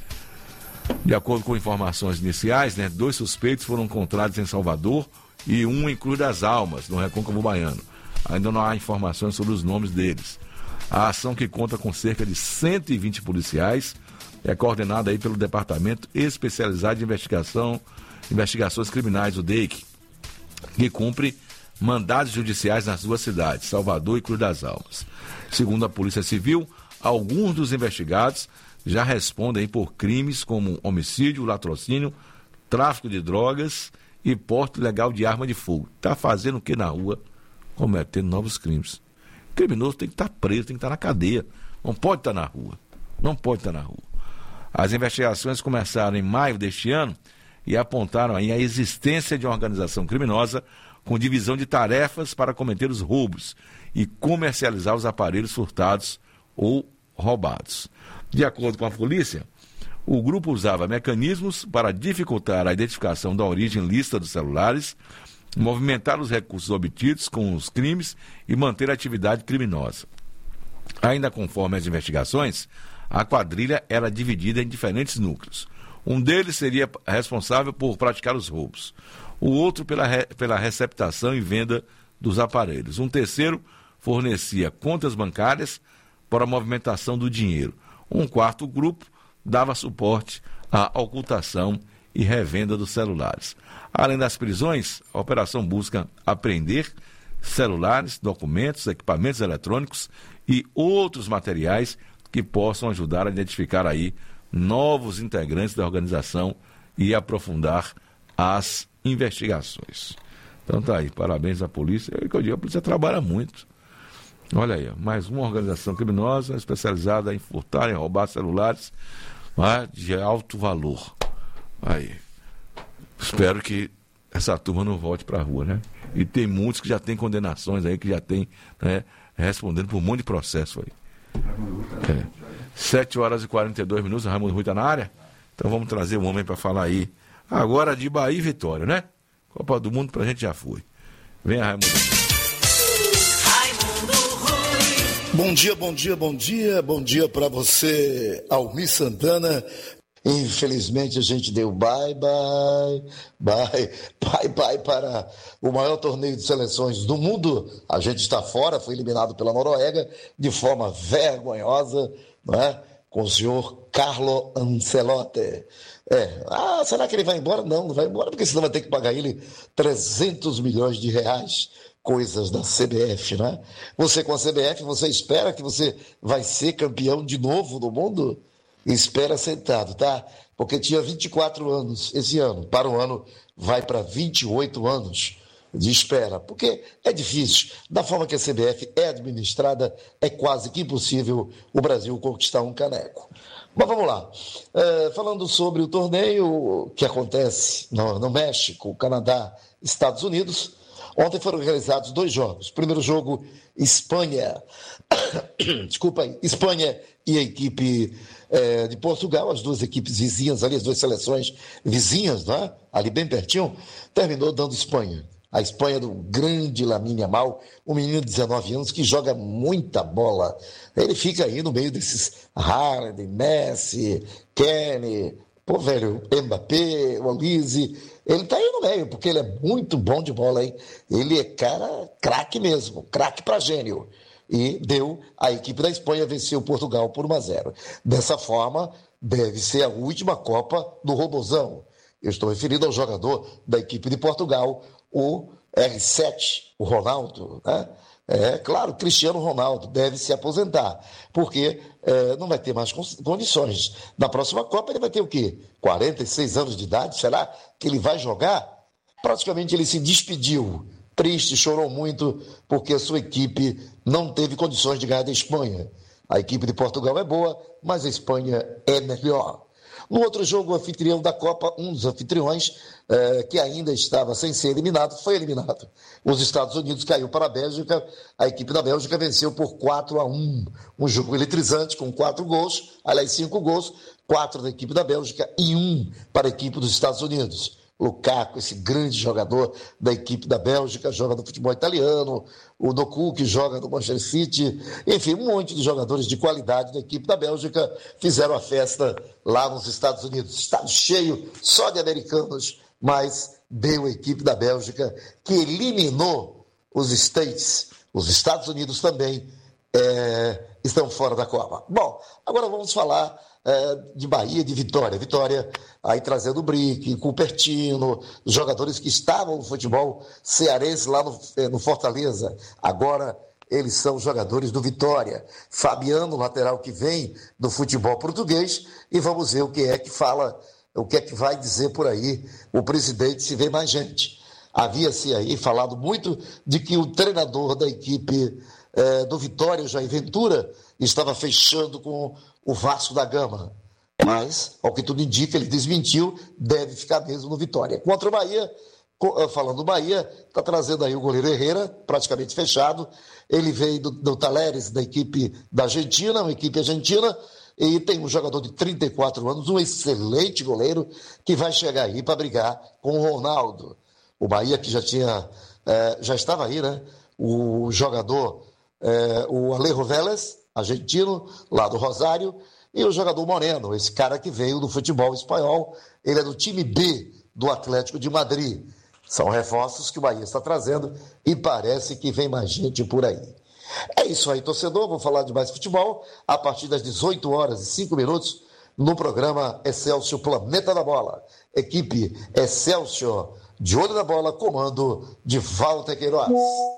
De acordo com informações iniciais, né, dois suspeitos foram encontrados em Salvador e um em Cruz das Almas, no Recôncavo Baiano. Ainda não há informações sobre os nomes deles. A ação, que conta com cerca de cento e vinte policiais, é coordenada aí pelo Departamento Especializado de Investigação, Investigações Criminais, o D E I C, que cumpre mandados judiciais nas duas cidades, Salvador e Cruz das Almas. Segundo a Polícia Civil, alguns dos investigados já respondem por crimes como homicídio, latrocínio, tráfico de drogas e porte ilegal de arma de fogo. Está fazendo o que na rua? Cometendo novos crimes. O criminoso tem que estar preso, tem que estar na cadeia. Não pode estar na rua. Não pode estar na rua. As investigações começaram em maio deste ano e apontaram aí a existência de uma organização criminosa com divisão de tarefas para cometer os roubos e comercializar os aparelhos furtados ou roubados. De acordo com a polícia, o grupo usava mecanismos para dificultar a identificação da origem lícita dos celulares, movimentar os recursos obtidos com os crimes e manter a atividade criminosa. Ainda conforme as investigações, a quadrilha era dividida em diferentes núcleos. Um deles seria responsável por praticar os roubos, o outro pela, re... pela receptação e venda dos aparelhos. Um terceiro fornecia contas bancárias para a movimentação do dinheiro. Um quarto grupo dava suporte à ocultação e revenda dos celulares. Além das prisões, a operação busca apreender celulares, documentos, equipamentos eletrônicos e outros materiais que possam ajudar a identificar aí novos integrantes da organização e aprofundar as investigações. Então tá aí, parabéns à polícia. É o que eu digo, a polícia trabalha muito. Olha aí, mais uma organização criminosa especializada em furtar e roubar celulares, mas de alto valor. Aí, espero que essa turma não volte para a rua, né? E tem muitos que já têm condenações aí, que já tem, né, respondendo por um monte de processo aí. É. sete horas e quarenta e dois minutos, o Raimundo Rui está na área. Então vamos trazer um homem para falar aí. Agora de Bahia e Vitória, né? Copa do Mundo pra gente já foi. Vem, Raimundo. Bom dia, bom dia, bom dia. Bom dia para você, Almir Santana. Infelizmente a gente deu bye, bye, bye, bye, bye para o maior torneio de seleções do mundo. A gente está fora, foi eliminado pela Noruega de forma vergonhosa, não é? Com o senhor Carlo Ancelotti. É, ah, será que ele vai embora? Não, não vai embora, porque senão vai ter que pagar ele trezentos milhões de reais, coisas da C B F, né? Você com a C B F, você espera que você vai ser campeão de novo do mundo? Espera sentado, tá? Porque tinha vinte e quatro anos esse ano. Para o ano, vai para vinte e oito anos de espera. Porque é difícil. Da forma que a C B F é administrada, é quase que impossível o Brasil conquistar um caneco. Mas vamos lá. É, falando sobre o torneio que acontece no, no México, Canadá, Estados Unidos, ontem foram realizados dois jogos. Primeiro jogo, Espanha. Desculpa aí. Espanha e a equipe é, de Portugal, as duas equipes vizinhas ali, as duas seleções vizinhas, né? Ali bem pertinho, terminou dando Espanha. A Espanha do grande Lamine Yamal, um menino de dezenove anos que joga muita bola. Ele fica aí no meio desses Haaland, Messi, Kenny, pô, velho, Mbappé, Olise. Ele tá aí no meio, porque ele é muito bom de bola, hein? Ele é cara craque mesmo, craque pra gênio. E deu, a equipe da Espanha venceu Portugal por um a zero. Dessa forma, deve ser a última Copa do Robozão. Eu estou referindo ao jogador da equipe de Portugal, o R sete, o Ronaldo, né? É claro, Cristiano Ronaldo deve se aposentar, porque é, não vai ter mais condições. Na próxima Copa ele vai ter o quê? quarenta e seis anos de idade? Será que ele vai jogar? Praticamente ele se despediu, triste, chorou muito, porque a sua equipe não teve condições de ganhar da Espanha. A equipe de Portugal é boa, mas a Espanha é melhor. No outro jogo, o anfitrião da Copa, um dos anfitriões, eh, que ainda estava sem ser eliminado, foi eliminado. Os Estados Unidos caiu para a Bélgica, a equipe da Bélgica venceu por quatro a um. Um jogo eletrizante, com quatro gols, aliás, cinco gols, quatro da equipe da Bélgica e um para a equipe dos Estados Unidos. Lukaku, esse grande jogador da equipe da Bélgica, joga no futebol italiano, o Doku, que joga no Manchester City, enfim, um monte de jogadores de qualidade da equipe da Bélgica fizeram a festa lá nos Estados Unidos. Estado cheio só de americanos, mas deu a equipe da Bélgica, que eliminou os States. Os Estados Unidos também é, estão fora da Copa. Bom, agora vamos falar é, de Bahia, de Vitória. Vitória aí trazendo o Brick, Cupertino, os jogadores que estavam no futebol cearense lá no, no Fortaleza. Agora eles são jogadores do Vitória. Fabiano, lateral que vem do futebol português, e vamos ver o que é que fala, o que é que vai dizer por aí o presidente, se vê mais gente. Havia-se aí falado muito de que o treinador da equipe eh, do Vitória, Jair Ventura, estava fechando com o Vasco da Gama. Mas, ao que tudo indica, ele desmentiu, deve ficar mesmo no Vitória. Contra o Bahia, falando do Bahia, está trazendo aí o goleiro Herrera, praticamente fechado. Ele veio do, do Talleres, da equipe da Argentina, uma equipe argentina, e tem um jogador de trinta e quatro anos, um excelente goleiro, que vai chegar aí para brigar com o Ronaldo. O Bahia que já tinha, eh, já estava aí, né? O jogador, eh, o Alejo Vélez, argentino, lá do Rosário, e o jogador Moreno, esse cara que veio do futebol espanhol, ele é do time B do Atlético de Madrid. São reforços que o Bahia está trazendo e parece que vem mais gente por aí. É isso aí, torcedor, vou falar de mais futebol a partir das dezoito horas e cinco minutos no programa Excelsior Planeta da Bola. Equipe Excelsior de olho na bola, comando de Walter Queiroz.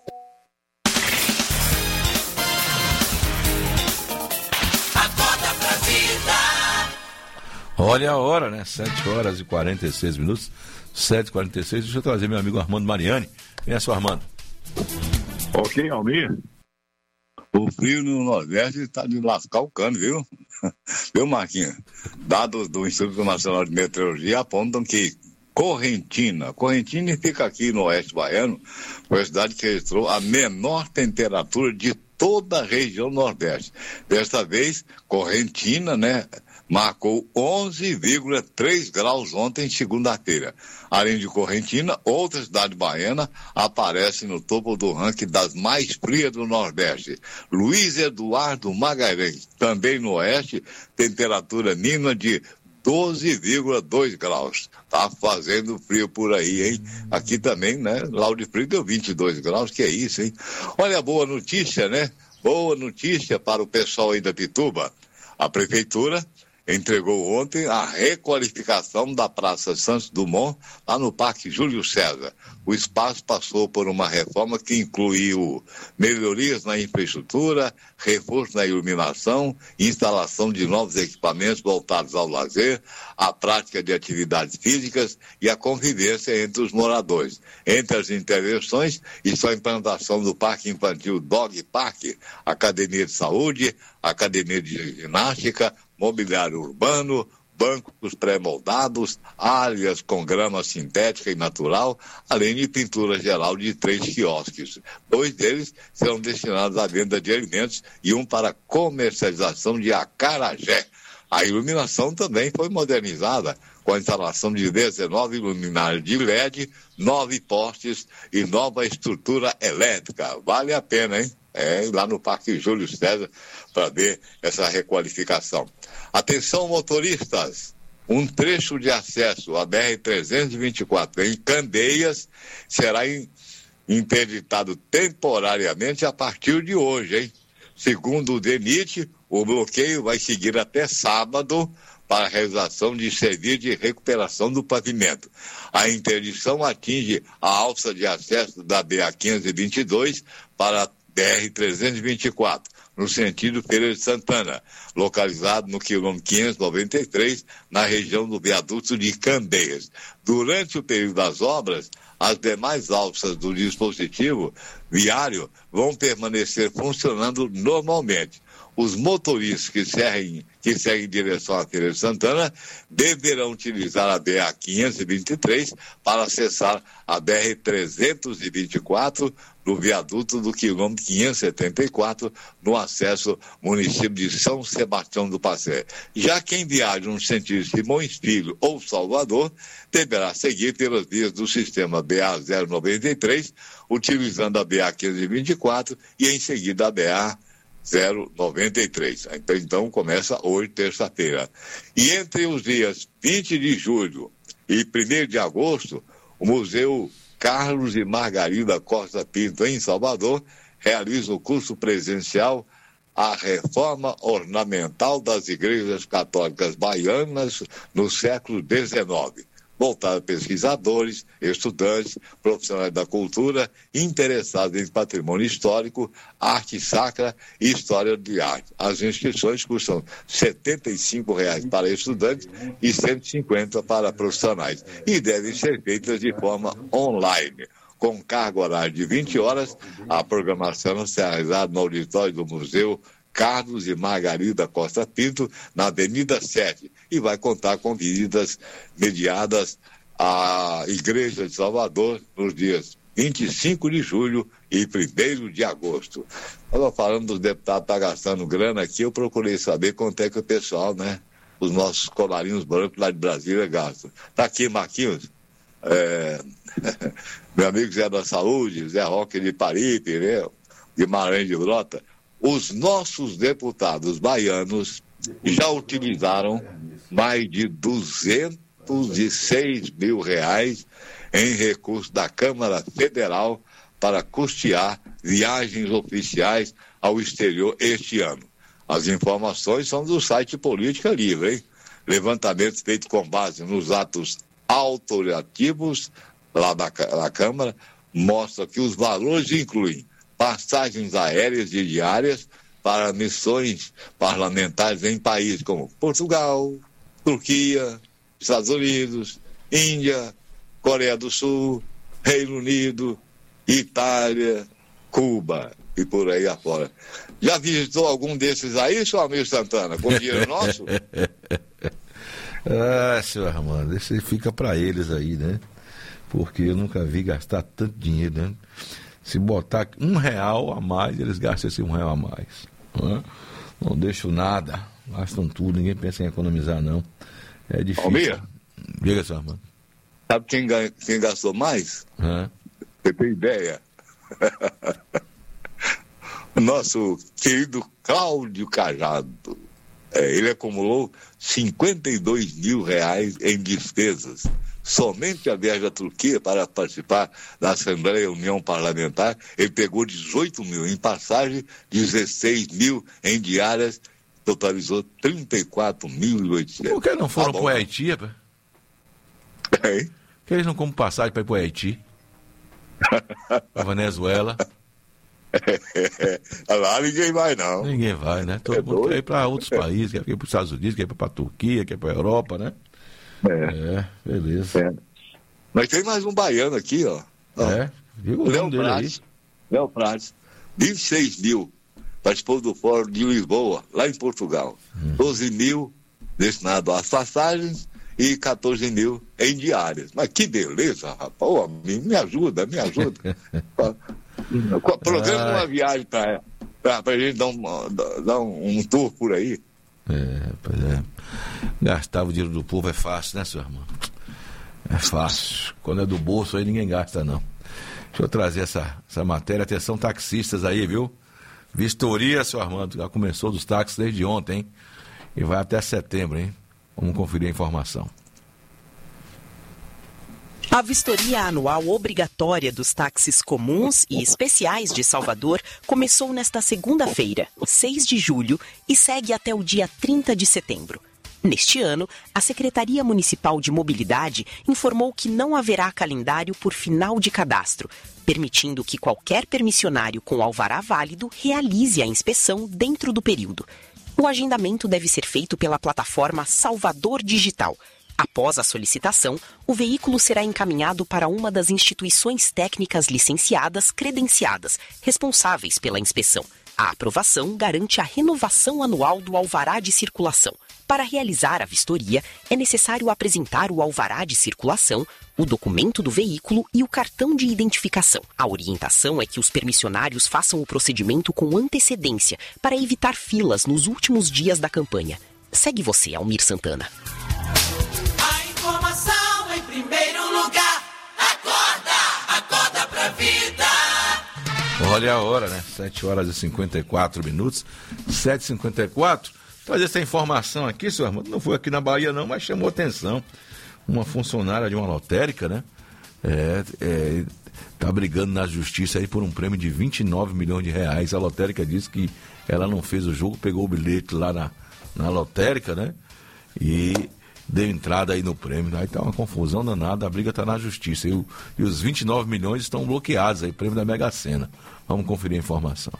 Olha a hora, né? sete horas e quarenta e seis minutos. sete e quarenta e seis. Deixa eu trazer meu amigo Armando Mariani. Quem é seu Armando? Ok, Almir. O frio no Nordeste está de lascar o cano, viu? Viu, Marquinhos? Dados do Instituto Nacional de Meteorologia apontam que Correntina, Correntina fica aqui no Oeste Baiano, foi a cidade que registrou a menor temperatura de toda a região Nordeste. Desta vez, Correntina, né, marcou onze vírgula três graus ontem, segunda-feira. Além de Correntina, outra cidade baiana aparece no topo do ranking das mais frias do Nordeste. Luiz Eduardo Magalhães, também no Oeste, temperatura mínima de doze vírgula dois graus. Tá fazendo frio por aí, hein? Aqui também, né? Lauro de Frio deu vinte e dois graus, que é isso, hein? Olha, boa notícia, né? Boa notícia para o pessoal aí da Pituba. A prefeitura entregou ontem a requalificação da Praça Santos Dumont, lá no Parque Júlio César. O espaço passou por uma reforma que incluiu melhorias na infraestrutura, reforço na iluminação, instalação de novos equipamentos voltados ao lazer, a prática de atividades físicas e a convivência entre os moradores. Entre as intervenções estão a implantação do Parque Infantil Dog Park, Academia de Saúde, Academia de Ginástica, mobiliário urbano, bancos pré-moldados, áreas com grama sintética e natural, além de pintura geral de três quiosques. Dois deles serão destinados à venda de alimentos e um para comercialização de acarajé. A iluminação também foi modernizada, com a instalação de dezenove luminárias de L E D, nove postes e nova estrutura elétrica. Vale a pena, hein? É ir lá no Parque Júlio César para ver essa requalificação. Atenção, motoristas! Um trecho de acesso à B R trezentos e vinte e quatro em Candeias será interditado temporariamente a partir de hoje, hein? Segundo o DENIT, o bloqueio vai seguir até sábado para a realização de serviço de recuperação do pavimento. A interdição atinge a alça de acesso da B A quinhentos e vinte e dois para a B R trezentos e vinte e quatro, no sentido Feira de Santana, localizado no quilômetro quinhentos e noventa e três, na região do viaduto de Candeias. Durante o período das obras, as demais alças do dispositivo viário vão permanecer funcionando normalmente. Os motoristas que seguem, que seguem em direção à Feira de Santana deverão utilizar a B A quinhentos e vinte e três para acessar a B R trezentos e vinte e quatro no viaduto do quilômetro quinhentos e setenta e quatro, no acesso ao município de São Sebastião do Passé. Já quem viaja no sentido Simões Filho ou Salvador deverá seguir pelas vias do sistema B A zero noventa e três, utilizando a B A quinhentos e vinte e quatro e em seguida a B A zero noventa e três. Então, então começa hoje, terça-feira. E entre os dias vinte de julho e primeiro de agosto, o Museu Carlos e Margarida Costa Pinto, em Salvador, realiza o curso presencial A Reforma Ornamental das Igrejas Católicas Baianas no século dezenove. Voltado a pesquisadores, estudantes, profissionais da cultura, interessados em patrimônio histórico, arte sacra e história de arte. As inscrições custam setenta e cinco reais para estudantes e cento e cinquenta para profissionais e devem ser feitas de forma online. Com carga horária de vinte horas, a programação será realizada no auditório do Museu Carlos e Margarida Costa Pinto, na Avenida sete, e vai contar com visitas mediadas à Igreja de Salvador nos dias vinte e cinco de julho e primeiro de agosto. Estava falando dos deputados que estão gastando grana aqui, eu procurei saber quanto é que o pessoal, né, os nossos colarinhos brancos lá de Brasília gastam. Está aqui, Marquinhos, é... meu amigo Zé da Saúde, Zé Roque de Paripe, né? Guimarães de Brota. Os nossos deputados baianos já utilizaram mais de duzentos e seis mil reais em recursos da Câmara Federal para custear viagens oficiais ao exterior este ano. As informações são do site Política Livre, hein? Levantamento feito com base nos atos autoritativos lá da, da Câmara mostra que os valores incluem passagens aéreas e diárias para missões parlamentares em países como Portugal, Turquia, Estados Unidos, Índia, Coreia do Sul, Reino Unido, Itália, Cuba e por aí afora. Já visitou algum desses aí, seu amigo Santana, com dinheiro nosso? Ah, senhor Armando, esse fica para eles aí, né? Porque eu nunca vi gastar tanto dinheiro, né? Se botar um real a mais, eles gastam esse um real a mais. Não, é? Não deixam nada, gastam tudo, ninguém pensa em economizar, não. É difícil. Almir, diga, senhor Armando. Sabe quem, quem gastou mais? É. Você tem ideia? Nosso querido Cláudio Cajado. É, ele acumulou cinquenta e dois mil reais em despesas. Somente a viagem à Turquia para participar da Assembleia União Parlamentar, ele pegou dezoito mil em passagem, dezesseis mil em diárias, totalizou trinta e quatro mil e oitocentos. Por que não foram tá para o Haiti? É. Por que eles não compram passagem para ir para o Haiti? Para Venezuela? É, lá ninguém vai, não. Ninguém vai, né? Todo é mundo doido. Quer ir para outros países, quer ir para os Estados Unidos, quer ir para a Turquia, quer ir para a Europa, né? É. é, beleza. É. Mas tem mais um baiano aqui, ó. ó. É, diga o Léo nome dele Prates. aí. Léo Prates. vinte e seis mil. Participou do Fórum de Lisboa, lá em Portugal. Hum. doze mil destinado às passagens e quatorze mil em diárias. Mas que beleza, rapaz. Ô, amigo, me ajuda, me ajuda. Programa uma viagem para a gente dar, um, dar um tour por aí. É, pois é. Gastar o dinheiro do povo é fácil, né, seu Armando? É fácil. Quando é do bolso aí ninguém gasta, não. Deixa eu trazer essa, essa matéria. Atenção, taxistas aí, viu? Vistoria, seu Armando, já começou dos táxis desde ontem, hein? E vai até setembro, hein? Vamos conferir a informação. A vistoria anual obrigatória dos táxis comuns e especiais de Salvador começou nesta segunda-feira, seis de julho, e segue até o dia trinta de setembro. Neste ano, a Secretaria Municipal de Mobilidade informou que não haverá calendário por final de cadastro, permitindo que qualquer permissionário com alvará válido realize a inspeção dentro do período. O agendamento deve ser feito pela plataforma Salvador Digital. Após a solicitação, o veículo será encaminhado para uma das instituições técnicas licenciadas credenciadas, responsáveis pela inspeção. A aprovação garante a renovação anual do alvará de circulação. Para realizar a vistoria, é necessário apresentar o alvará de circulação, o documento do veículo e o cartão de identificação. A orientação é que os permissionários façam o procedimento com antecedência para evitar filas nos últimos dias da campanha. Segue você, Almir Santana. Informação em primeiro lugar. Acorda, acorda pra vida. Olha a hora, né? sete horas e cinquenta e quatro minutos. sete e cinquenta e quatro. Trazer essa informação aqui, senhor Armando. Não foi aqui na Bahia, não, mas chamou atenção. Uma funcionária de uma lotérica, né? É, é, tá brigando na justiça aí por um prêmio de vinte e nove milhões de reais. A lotérica disse que ela não fez o jogo, pegou o bilhete lá na, na lotérica, né? E deu entrada aí no prêmio. Aí tá uma confusão danada, a briga tá na justiça. E, o, e os vinte e nove milhões estão bloqueados aí, prêmio da Mega Sena. Vamos conferir a informação.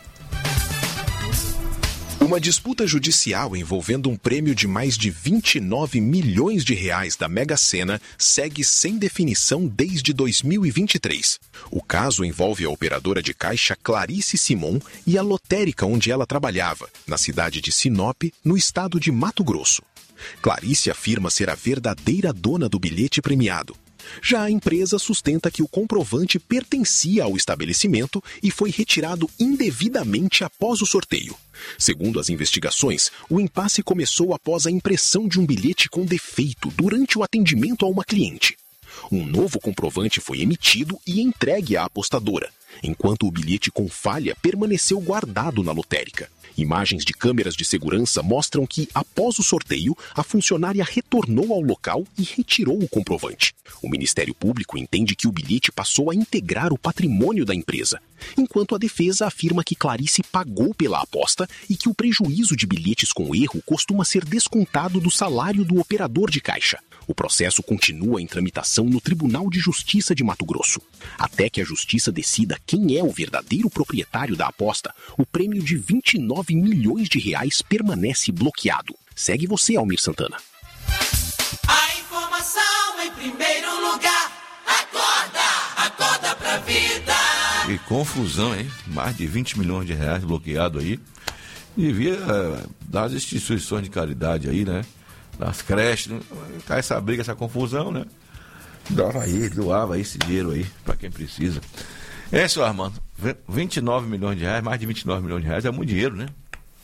Uma disputa judicial envolvendo um prêmio de mais de vinte e nove milhões de reais da Mega Sena segue sem definição desde dois mil e vinte e três. O caso envolve a operadora de caixa Clarice Simon e a lotérica onde ela trabalhava, na cidade de Sinop, no estado de Mato Grosso. Clarice afirma ser a verdadeira dona do bilhete premiado. Já a empresa sustenta que o comprovante pertencia ao estabelecimento e foi retirado indevidamente após o sorteio. Segundo as investigações, o impasse começou após a impressão de um bilhete com defeito durante o atendimento a uma cliente. Um novo comprovante foi emitido e entregue à apostadora, enquanto o bilhete com falha permaneceu guardado na lotérica. Imagens de câmeras de segurança mostram que, após o sorteio, a funcionária retornou ao local e retirou o comprovante. O Ministério Público entende que o bilhete passou a integrar o patrimônio da empresa, enquanto a defesa afirma que Clarice pagou pela aposta e que o prejuízo de bilhetes com erro costuma ser descontado do salário do operador de caixa. O processo continua em tramitação no Tribunal de Justiça de Mato Grosso. Até que a Justiça decida quem é o verdadeiro proprietário da aposta, o prêmio de vinte e nove milhões de reais permanece bloqueado. Segue você, Almir Santana. A informação em primeiro lugar. Acorda, acorda pra vida. Que confusão, hein? Mais de vinte milhões de reais bloqueado aí. Devia uh, das instituições de caridade aí, né? Das creches, né? Tá essa briga, essa confusão, né? Doava aí, doava aí esse dinheiro aí pra quem precisa. É, senhor Armando, vinte e nove milhões de reais, mais de vinte e nove milhões de reais é muito dinheiro, né?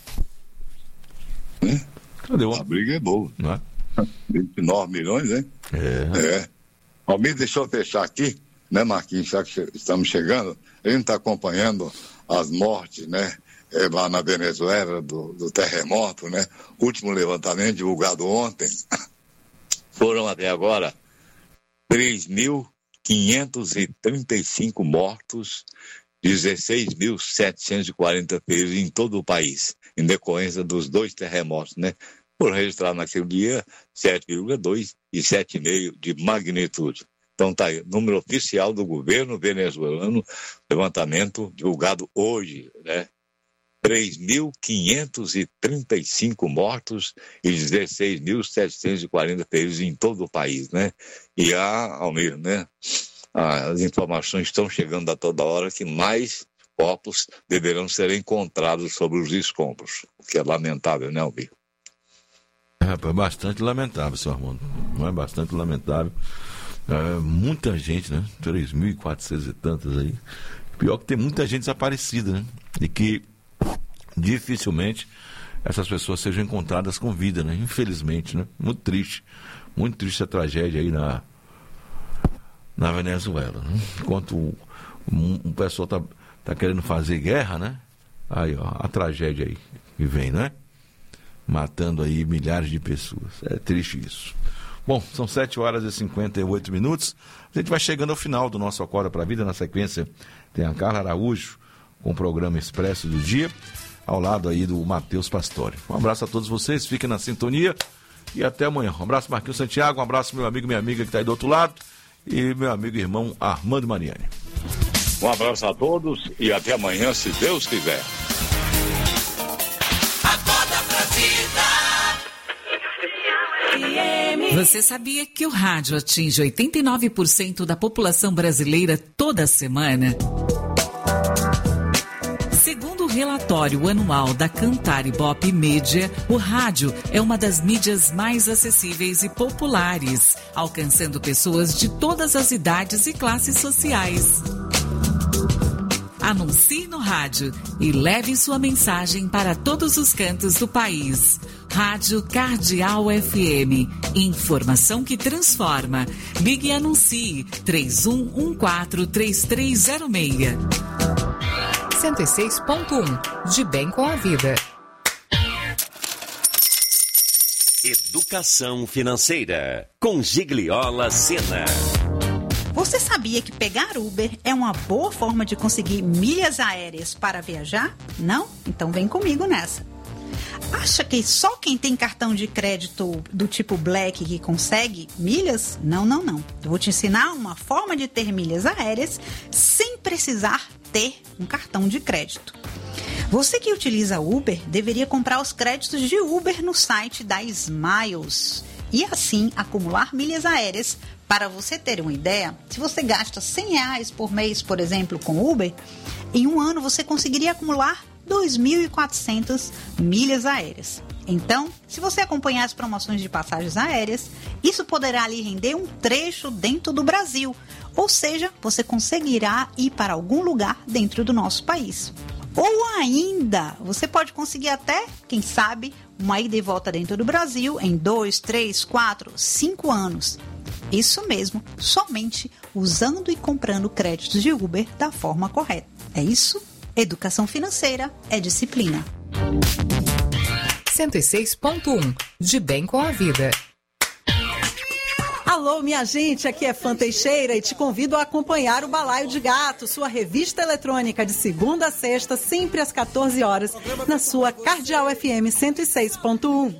Hum? Cadê o... A briga é boa. Não é? vinte e nove milhões, hein? É. É. Almir, deixa eu fechar aqui, né, Marquinhos? Já que estamos chegando, a gente está acompanhando as mortes, né? É, lá na Venezuela, do, do terremoto, né? Último levantamento divulgado ontem. Foram até agora três mil quinhentos e trinta e cinco mortos, dezesseis mil setecentos e quarenta feridos em todo o país, em decorrência dos dois terremotos, né? Foram registrados naquele dia sete vírgula dois e sete vírgula cinco de magnitude. Então tá aí, número oficial do governo venezuelano, levantamento divulgado hoje, né? três mil quinhentos e trinta e cinco mortos e dezesseis mil setecentos e quarenta feridos em todo o país, né? E há, Almir, né? As informações estão chegando a toda hora que mais corpos deverão ser encontrados sobre os escombros, o que é lamentável, né, Almir? É bastante lamentável, senhor Armando. Não é bastante lamentável. É, muita gente, né? três mil e quatrocentos e tantas aí. Pior que tem muita gente desaparecida, né? E que dificilmente essas pessoas sejam encontradas com vida, né? Infelizmente, né? Muito triste. Muito triste a tragédia aí na, na Venezuela, né? Enquanto o, um, um pessoal tá, tá querendo fazer guerra, né? Aí, ó, a tragédia aí que vem, né? Matando aí milhares de pessoas. É triste isso. Bom, são sete horas e cinquenta e oito minutos. A gente vai chegando ao final do nosso Acorda para a Vida. Na sequência tem a Carla Araújo com o programa Expresso do Dia, ao lado aí do Matheus Pastore. Um abraço a todos vocês, fiquem na sintonia e até amanhã. Um abraço, Marquinhos Santiago, um abraço meu amigo e minha amiga que está aí do outro lado e meu amigo e irmão Armando Mariani. Um abraço a todos e até amanhã, se Deus quiser. Você sabia que o rádio atinge oitenta e nove por cento da população brasileira toda semana? Segundo o relatório anual da Cantar Ibope Mídia, o rádio é uma das mídias mais acessíveis e populares, alcançando pessoas de todas as idades e classes sociais. Anuncie no rádio e leve sua mensagem para todos os cantos do país. Rádio Cardeal F M. Informação que transforma. Ligue e anuncie três um um quatro, três três zero seis. cento e seis ponto um. De bem com a vida. Educação financeira. Com Gigliola Sena. Você sabia que pegar Uber é uma boa forma de conseguir milhas aéreas para viajar? Não? Então vem comigo nessa. Acha que só quem tem cartão de crédito do tipo Black que consegue milhas? Não, não, não. Eu vou te ensinar uma forma de ter milhas aéreas sem precisar ter um cartão de crédito. Você que utiliza Uber deveria comprar os créditos de Uber no site da Smiles e assim acumular milhas aéreas. Para você ter uma ideia, se você gasta cem reais por mês, por exemplo, com Uber, em um ano você conseguiria acumular dois mil e quatrocentas milhas aéreas. Então, se você acompanhar as promoções de passagens aéreas, isso poderá lhe render um trecho dentro do Brasil. Ou seja, você conseguirá ir para algum lugar dentro do nosso país. Ou ainda, você pode conseguir até, quem sabe, uma ida e volta dentro do Brasil em dois, três, quatro, cinco anos. Isso mesmo, somente usando e comprando créditos de Uber da forma correta. É isso? Educação financeira é disciplina. cento e seis ponto um. De bem com a vida. Alô, minha gente, aqui é Fã Teixeira e te convido a acompanhar o Balaio de Gato, sua revista eletrônica de segunda a sexta, sempre às quatorze horas, na sua Cardeal F M cento e seis ponto um.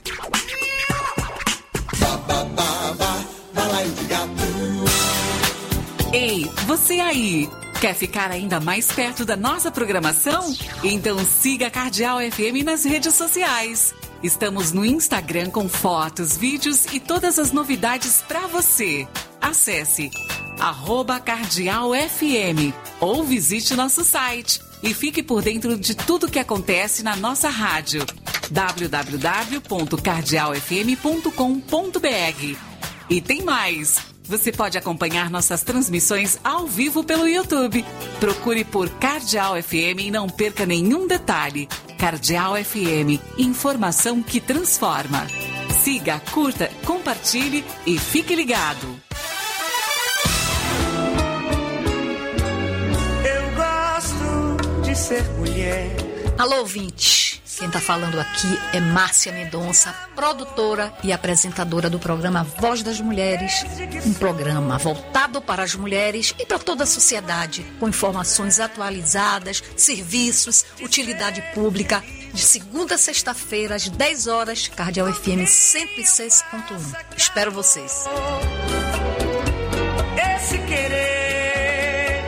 Ei, você aí! Quer ficar ainda mais perto da nossa programação? Então siga a Cardeal F M nas redes sociais. Estamos no Instagram com fotos, vídeos e todas as novidades para você. Acesse arroba Cardeal F M ou visite nosso site e fique por dentro de tudo que acontece na nossa rádio. w w w ponto cardeal f m ponto com ponto b r. E tem mais! Você pode acompanhar nossas transmissões ao vivo pelo YouTube. Procure por Cardeal F M e não perca nenhum detalhe. Cardeal F M, informação que transforma. Siga, curta, compartilhe e fique ligado. Eu gosto de ser mulher. Alô, ouvinte. Quem tá falando aqui é Márcia Mendonça, produtora e apresentadora do programa Voz das Mulheres, um programa voltado para as mulheres e para toda a sociedade, com informações atualizadas, serviços, utilidade pública, de segunda a sexta-feira, às dez horas, Cardeal F M cento e seis ponto um. Espero vocês. Esse querer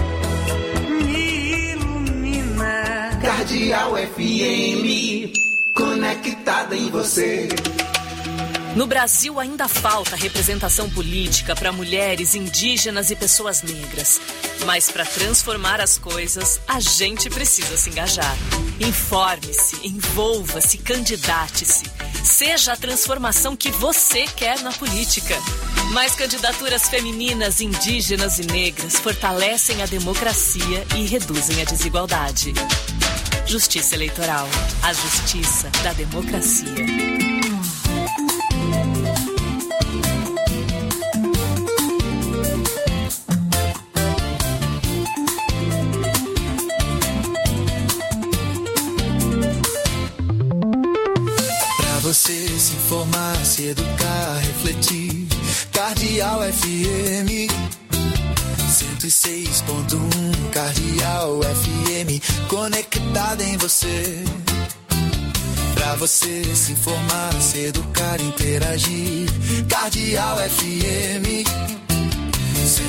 me ilumina. Cardeal F M, conectada em você. No Brasil ainda falta representação política para mulheres, indígenas e pessoas negras. Mas para transformar as coisas, a gente precisa se engajar. Informe-se, envolva-se, candidate-se. Seja a transformação que você quer na política. Mais candidaturas femininas, indígenas e negras fortalecem a democracia e reduzem a desigualdade. Justiça Eleitoral. A justiça da democracia. Pra você se informar, se educar, refletir. Cardeal F M cento e seis ponto um, Cardeal F M, conectada em você. Pra você se informar, se educar, interagir. Cardeal F M